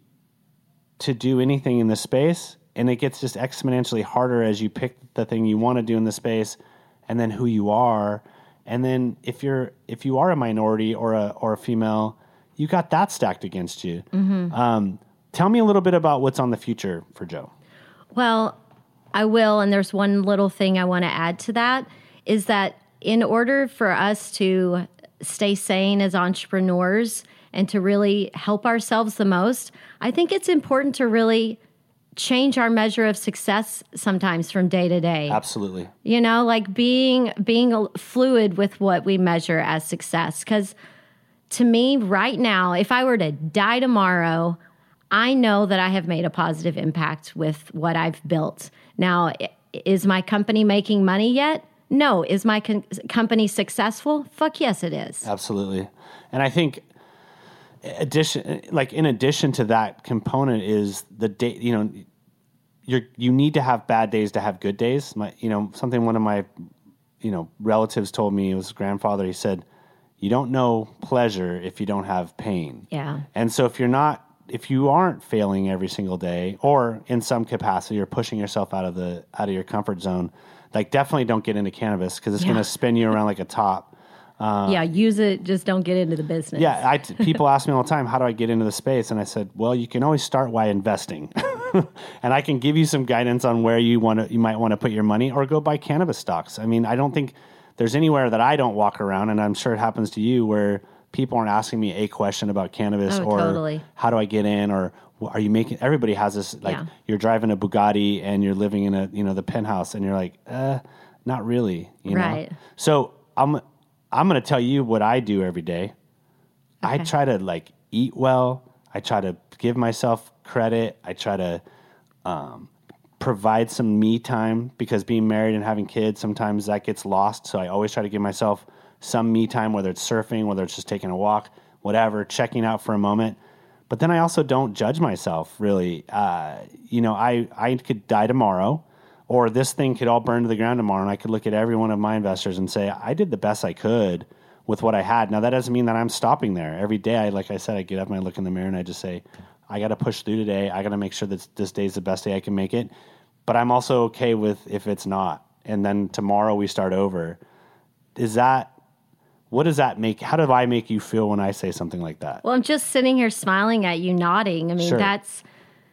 to do anything in this space. And it gets just exponentially harder as you pick the thing you want to do in the space, and then who you are. And then if you're if you are a minority or a or a female, you got that stacked against you. Mm-hmm. Um, tell me a little bit about what's on the future for Joe. Well, I will. And there's one little thing I want to add to that, is that in order for us to stay sane as entrepreneurs and to really help ourselves the most, I think it's important to really change our measure of success sometimes from day to day. Absolutely. You know, like being being fluid with what we measure as success. Because to me, right now, if I were to die tomorrow, I know that I have made a positive impact with what I've built. Now, is my company making money yet? No. Is my con- company successful? Fuck yes, it is. Absolutely. And I think addition, like in addition to that component is the day, you know, you're, you need to have bad days to have good days. My, you know, something one of my, you know, relatives told me, it was his grandfather. He said, you don't know pleasure if you don't have pain. Yeah. And so if you're not, if you aren't failing every single day, or in some capacity, or pushing yourself out of the, out of your comfort zone, like definitely don't get into cannabis, because it's Yeah. going to spin you around like a top. Uh, yeah, use it. Just don't get into the business. Yeah, I, people ask me all the time, how do I get into the space? And I said, well, you can always start by investing. And I can give you some guidance on where you want to, you might want to put your money, or go buy cannabis stocks. I mean, I don't think there's anywhere that I don't walk around, and I'm sure it happens to you, where people aren't asking me a question about cannabis, Oh, or totally. how do I get in, or are you making, everybody has this, like Yeah. you're driving a Bugatti and you're living in a, you know, the penthouse, and you're like, uh, not really, you know? Right. So I'm, I'm going to tell you what I do every day. I Okay. try to like eat well. I try to give myself credit. I try to um, provide some me time, because being married and having kids, sometimes that gets lost. So I always try to give myself some me time, whether it's surfing, whether it's just taking a walk, whatever, checking out for a moment. But then I also don't judge myself, really. Uh, you know, I, I could die tomorrow, or this thing could all burn to the ground tomorrow, and I could look at every one of my investors and say, I did the best I could with what I had. Now, that doesn't mean that I'm stopping there. Every day, I, like I said, I get up and I look in the mirror and I just say, I got to push through today. I got to make sure that this day is the best day I can make it. But I'm also okay with if it's not. And then tomorrow we start over. Is that, what does that make, how do I make you feel when I say something like that? Well, I'm just sitting here smiling at you, nodding. I mean, Sure. that's,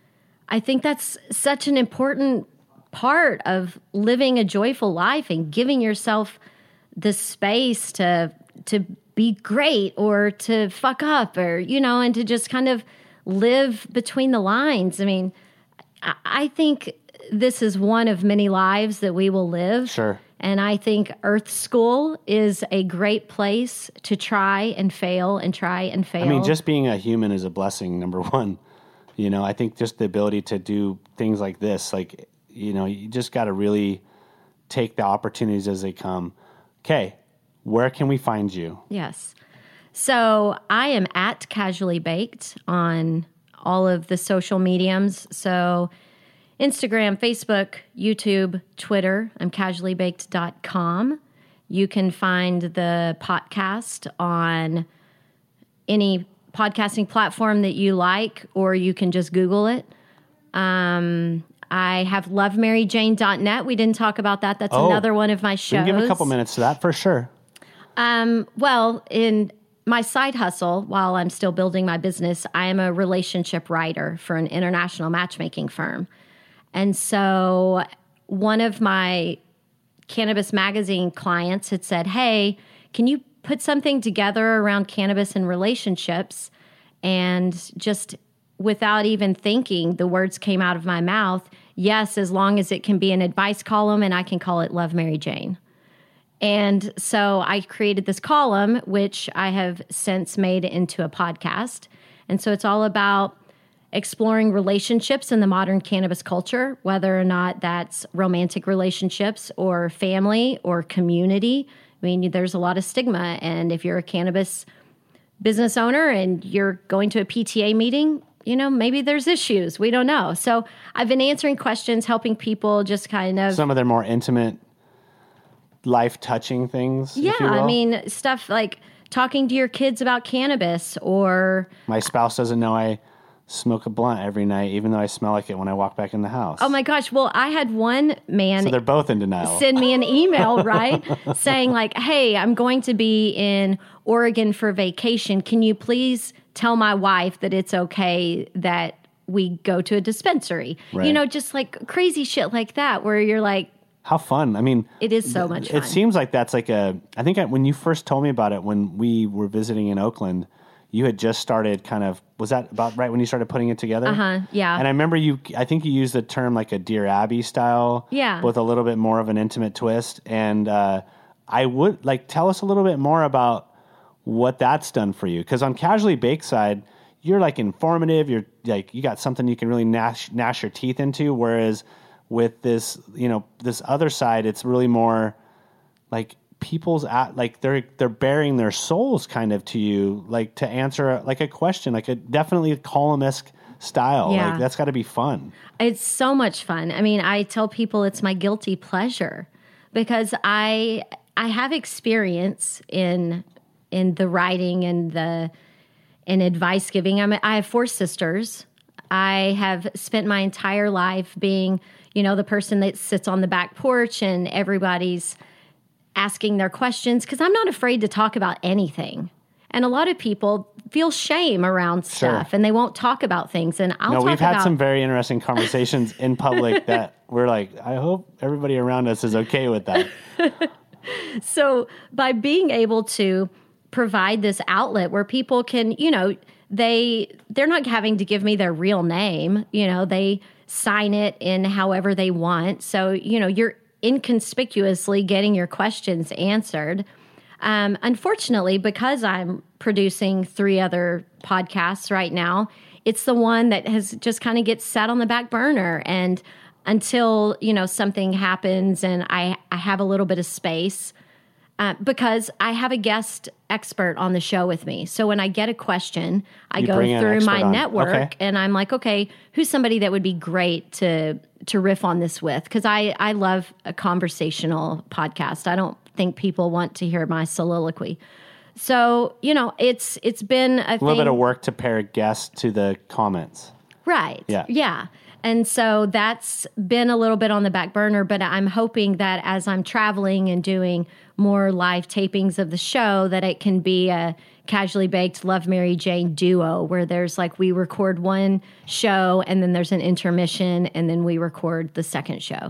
I think that's such an important part of living a joyful life and giving yourself the space to to be great, or to fuck up, or, you know, and to just kind of live between the lines. I mean, I, I think this is one of many lives that we will live. Sure. And I think Earth School is a great place to try and fail and try and fail. I mean, just being a human is a blessing, number one. You know, I think just the ability to do things like this, like, you know, you just got to really take the opportunities as they come. Okay, where can we find you? Yes. So I am at Casually Baked on all of the social mediums. So Instagram, Facebook, YouTube, Twitter. I'm casually baked dot com. You can find the podcast on any podcasting platform that you like, or you can just Google it. Um, I have love mary jane dot net. We didn't talk about that. That's Oh, another one of my We shows. can give a couple minutes to that for sure. Um, well, in my side hustle, while I'm still building my business, I am a relationship writer for an international matchmaking firm. And so one of my Cannabis Magazine clients had said, hey, can you put something together around cannabis and relationships? And just without even thinking, the words came out of my mouth. Yes, as long as it can be an advice column, and I can call it Love, Mary, Jane. And so I created this column, which I have since made into a podcast. And so it's all about exploring relationships in the modern cannabis culture, whether or not that's romantic relationships or family or community. I mean, there's a lot of stigma. And if you're a cannabis business owner and you're going to a P T A meeting, you know, maybe there's issues. We don't know. So I've been answering questions, helping people just kind of... Some of their more intimate, life-touching things, Yeah, if you will. I mean, stuff like talking to your kids about cannabis or... My spouse doesn't know I smoke a blunt every night, even though I smell like it when I walk back in the house. Oh, my gosh. Well, I had one man... So they're both in denial. Send me an email, right? Saying like, hey, I'm going to be in Oregon for vacation. Can you please tell my wife that it's okay that we go to a dispensary? Right. You know, just like crazy shit like that where you're like... How fun. I mean... It is so much fun. It seems like that's like a... I think I, when you first told me about it, when we were visiting in Oakland, you had just started kind of... Was that about right when you started putting it together? Uh-huh, yeah. And I remember you... I think you used the term like a Dear Abby style. Yeah. With a little bit more of an intimate twist. And uh, I would... Like, tell us a little bit more about what that's done for you. Because on Casually Baked side, you're like informative. You're like... You got something you can really gnash, gnash your teeth into. Whereas... with this, you know, this other side, it's really more like people's at like they're they're bearing their souls kind of to you, like to answer like a question, like a definitely a column-esque style. Yeah. Like that's got to be fun. It's so much fun. I mean, I tell people it's my guilty pleasure because I I have experience in in the writing and the in advice giving. I'm I have four sisters. I have spent my entire life being, you know, the person that sits on the back porch and everybody's asking their questions because I'm not afraid to talk about anything. And a lot of people feel shame around stuff Sure. and they won't talk about things. And I'll No, talk we've had about, some very interesting conversations in public that we're like, I hope everybody around us is okay with that. So by being able to provide this outlet where people can, you know, they they're not having to give me their real name, you know, they sign it in however they want. So, you know, you're inconspicuously getting your questions answered. Um, unfortunately, because I'm producing three other podcasts right now, it's the one that has just kind of gets set on the back burner. And until, you know, something happens and I, I have a little bit of space, uh, because I have a guest expert on the show with me. So when I get a question, I You go bring an through my expert on. network Okay. and I'm like, okay, who's somebody that would be great to to riff on this with? Because I, I love a conversational podcast. I don't think people want to hear my soliloquy. So, you know, it's it's been a, A little bit of work to pair guests to the comments. Right. Yeah. Yeah. And so that's been a little bit on the back burner, but I'm hoping that as I'm traveling and doing more live tapings of the show, that it can be a Casually Baked Love, Mary, Jane duo where there's like we record one show and then there's an intermission and then we record the second show.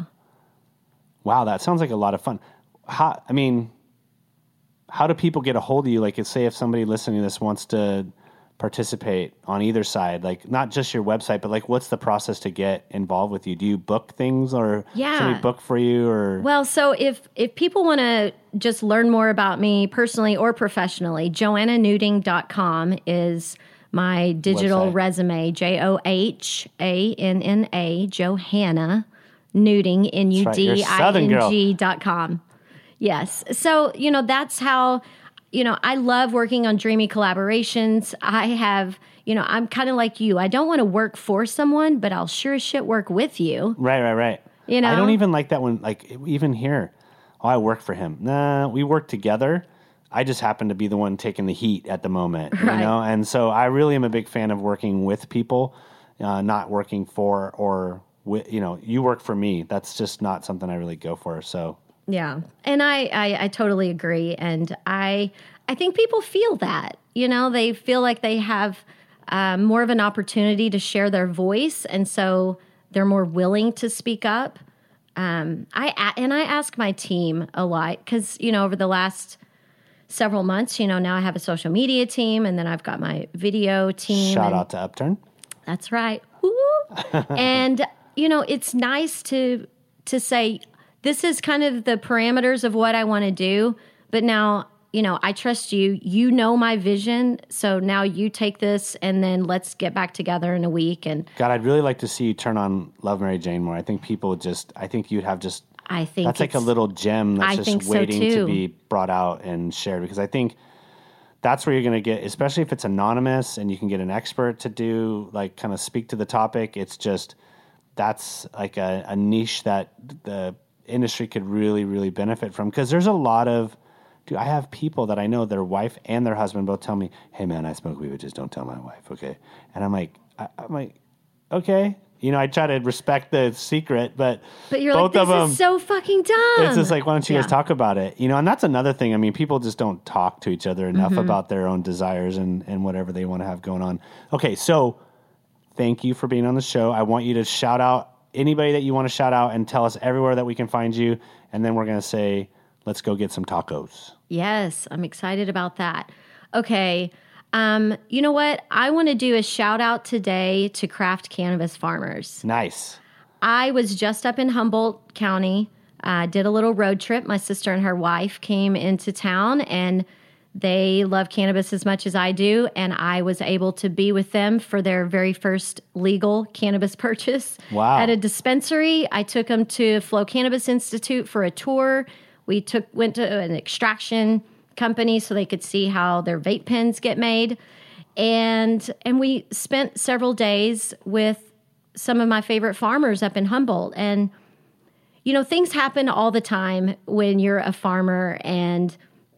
Wow, that sounds like a lot of fun. How, I mean, how do people get a hold of you? Like, say if somebody listening to this wants to participate on either side, like not just your website, but like what's the process to get involved with you? Do you book things or Yeah. somebody book for you or? Well, so if if people want to just learn more about me personally or professionally, johanna nuding dot com is my digital Website. resume, J O H A N N A, Johanna Nuding, N U That's right. You're D a I Southern N girl. G dot com. Yes. So, you know, that's how, you know, I love working on dreamy collaborations. I have, you know, I'm kind of like you. I don't want to work for someone, but I'll sure as shit work with you. Right, right, right. You know? I don't even like that when, like, even here, oh, I work for him. Nah, we work together. I just happen to be the one taking the heat at the moment, Right. you know? And so I really am a big fan of working with people, uh, not working for or, with, you know, you work for me. That's just not something I really go for, so. Yeah. And I, I, I totally agree. And I I think people feel that, you know, they feel like they have um, more of an opportunity to share their voice. And so they're more willing to speak up. Um, I and I ask my team a lot because, you know, over the last several months, you know, now I have a social media team and then I've got my video team. Shout and, out to Upturn. That's right. Woo! And, you know, it's nice to to say, this is kind of the parameters of what I want to do. But now, you know, I trust you. You know my vision. So now you take this and then let's get back together in a week. And God, I'd really like to see you turn on Love Mary Jane more. I think people just, I think you'd have just, I think that's like a little gem that's I just think so waiting too. to be brought out and shared, because I think that's where you're going to get, especially if it's anonymous and you can get an expert to do, like, kind of speak to the topic. It's just, that's like a, a niche that the industry could really, really benefit from, because there's a lot of, dude, I have people that I know, their wife and their husband both tell me, hey man, I smoke weed, but just don't tell my wife, okay? And I'm like, I, I'm like, okay. You know, I try to respect the secret, but But you're both like, of this them, is so fucking dumb. it's just like, why don't you Yeah. guys talk about it? You know, and that's another thing. I mean, people just don't talk to each other enough Mm-hmm. about their own desires and, and whatever they want to have going on. Okay, so thank you for being on the show. I want you to shout out anybody that you want to shout out and tell us everywhere that we can find you. And then we're going to say, let's go get some tacos. Yes, I'm excited about that. Okay. Um, you know what? I want to do a shout out today to craft cannabis farmers. Nice. I was just up in Humboldt County, uh, did a little road trip. My sister and her wife came into town, and they love cannabis as much as I do. And I was able to be with them for their very first legal cannabis purchase Wow. at a dispensary. I took them to Flow Cannabis Institute for a tour. We took went to an extraction company so they could see how their vape pens get made. And and we spent several days with some of my favorite farmers up in Humboldt. And, you know, things happen all the time when you're a farmer and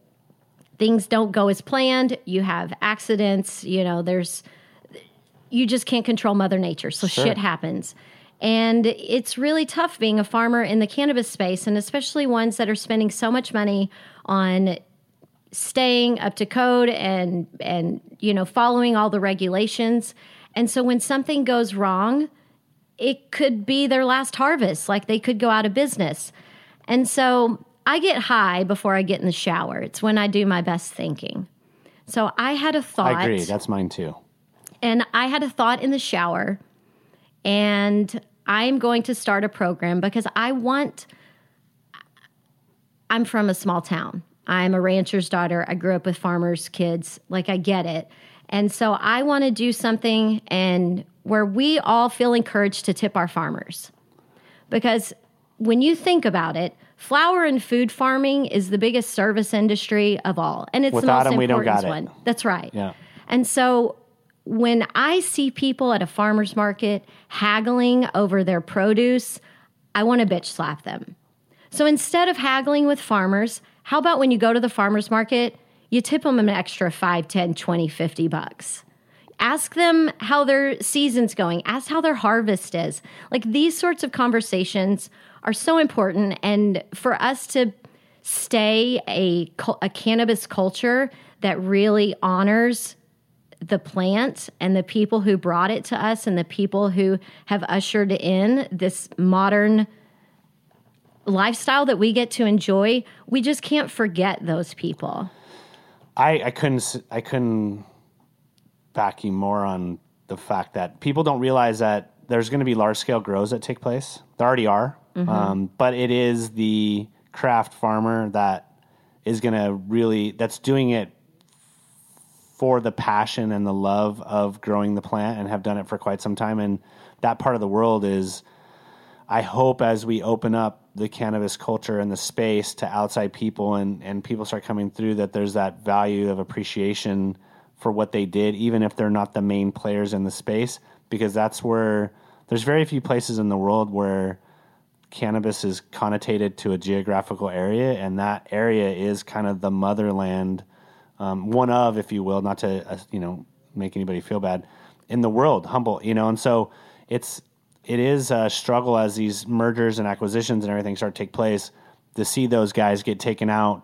things don't go as planned. You have accidents, you know, there's, you just can't control Mother Nature. So Sure. shit happens. And it's really tough being a farmer in the cannabis space, and especially ones that are spending so much money on staying up to code and, and, you know, following all the regulations. And so when something goes wrong, it could be their last harvest. Like, they could go out of business. And so I get high before I get in the shower. It's when I do my best thinking. So I had a thought. I agree. That's mine too. And I had a thought in the shower, and I'm going to start a program because I want, I'm from a small town. I'm a rancher's daughter. I grew up with farmers' kids. Like, I get it. And so I want to do something and where we all feel encouraged to tip our farmers. Because when you think about it, flower and food farming is the biggest service industry of all. And it's Without the most 'em, we don't important got it. one. That's right. Yeah. And so when I see people at a farmer's market haggling over their produce, I want to bitch slap them. So instead of haggling with farmers, how about when you go to the farmer's market, you tip them an extra five, ten, twenty, fifty bucks. Ask them how their season's going. Ask how their harvest is. Like, these sorts of conversations are so important. And for us to stay a, a cannabis culture that really honors the plant and the people who brought it to us and the people who have ushered in this modern lifestyle that we get to enjoy, we just can't forget those people. I, I couldn't s- I couldn't back you more on the fact that people don't realize that there's going to be large scale grows that take place. There already are, um, but it is the craft farmer that is going to really, that's doing it for the passion and the love of growing the plant and have done it for quite some time. And that part of the world is, I hope as we open up the cannabis culture and the space to outside people and, and people start coming through, that there's that value of appreciation for what they did, even if they're not the main players in the space, because that's where there's very few places in the world where cannabis is connotated to a geographical area. And that area is kind of the motherland, um, one of, if you will, not to, uh, you know, make anybody feel bad, in the world, Humboldt, you know? And so it's, it is a struggle as these mergers and acquisitions and everything start to take place to see those guys get taken out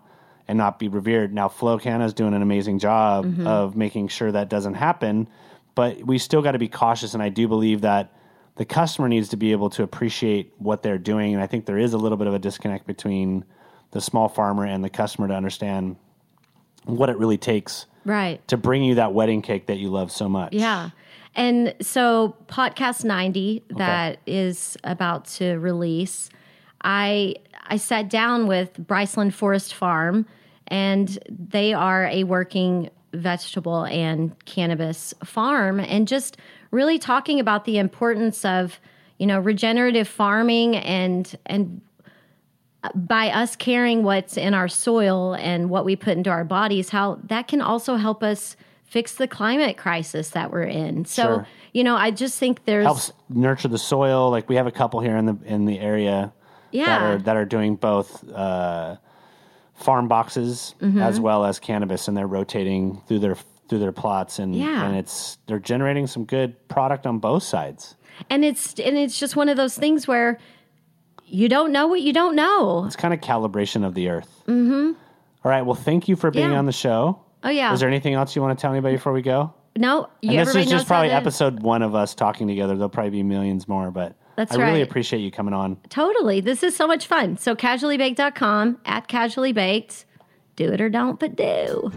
and not be revered. Now, Flow Canna is doing an amazing job Mm-hmm. of making sure that doesn't happen, but we still got to be cautious. And I do believe that the customer needs to be able to appreciate what they're doing. And I think there is a little bit of a disconnect between the small farmer and the customer to understand what it really takes Right. to bring you that wedding cake that you love so much. Yeah. And so podcast ninety that is about to release, I I sat down with Bryceland Forest Farm, and they are a working vegetable and cannabis farm, and just really talking about the importance of, you know, regenerative farming and and by us caring what's in our soil and what we put into our bodies, how that can also help us fix the climate crisis that we're in. So, Sure. you know, I just think there's Helps nurture the soil. Like we have a couple here in the in the area that Yeah. are that are doing both uh, farm boxes Mm-hmm. as well as cannabis, and they're rotating through their through their plots, and Yeah. and it's they're generating some good product on both sides. and it's and it's just one of those things where you don't know what you don't know. It's kind of calibration of the earth. Mm-hmm. All right. Well, thank you for being Yeah. on the show. Oh yeah. Is there anything else you want to tell anybody before we go? no, you And this everybody is knows just probably how to- episode one of us talking together. There'll probably be millions more, but That's I really right. appreciate you coming on. Totally. This is so much fun. So casually baked dot com, at casually baked. Do it or don't, but do.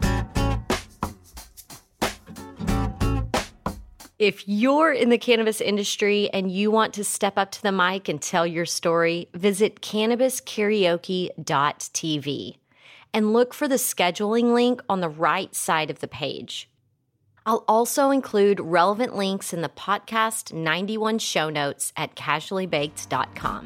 If you're in the cannabis industry and you want to step up to the mic and tell your story, visit cannabis karaoke dot t v and look for the scheduling link on the right side of the page. I'll also include relevant links in the podcast ninety-one show notes at casually baked dot com.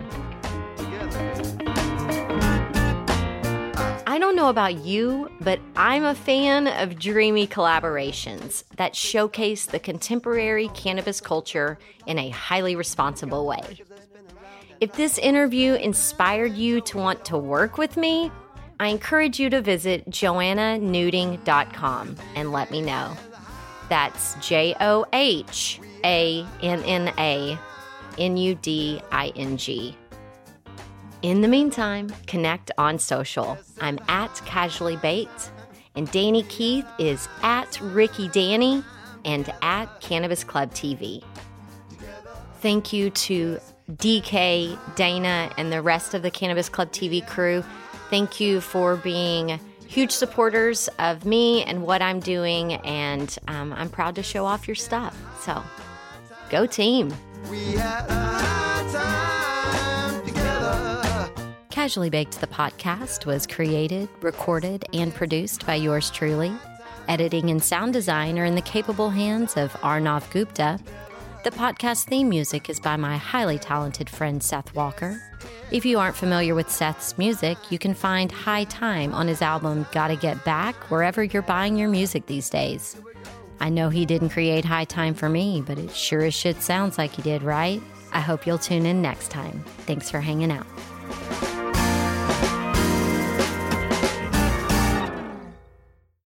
I don't know about you, but I'm a fan of dreamy collaborations that showcase the contemporary cannabis culture in a highly responsible way. If this interview inspired you to want to work with me, I encourage you to visit joanna nuding dot com and let me know. That's J O H A N N A N U D I N G. In the meantime, connect on social. I'm at Casually Baked, and Danny Keith is at Ricky Danny and at Cannabis Club T V. Thank you to D K, Dana, and the rest of the Cannabis Club T V crew. Thank you for being huge supporters of me and what I'm doing, and um, I'm proud to show off your stuff. So, go team. We had a high time together. Casually Baked, the podcast, was created, recorded, and produced by yours truly. Editing and sound design are in the capable hands of Arnav Gupta. The podcast theme music is by my highly talented friend Seth Walker. If you aren't familiar with Seth's music, you can find High Time on his album Gotta Get Back wherever you're buying your music these days. I know he didn't create High Time for me, but it sure as shit sounds like he did, right? I hope you'll tune in next time. Thanks for hanging out.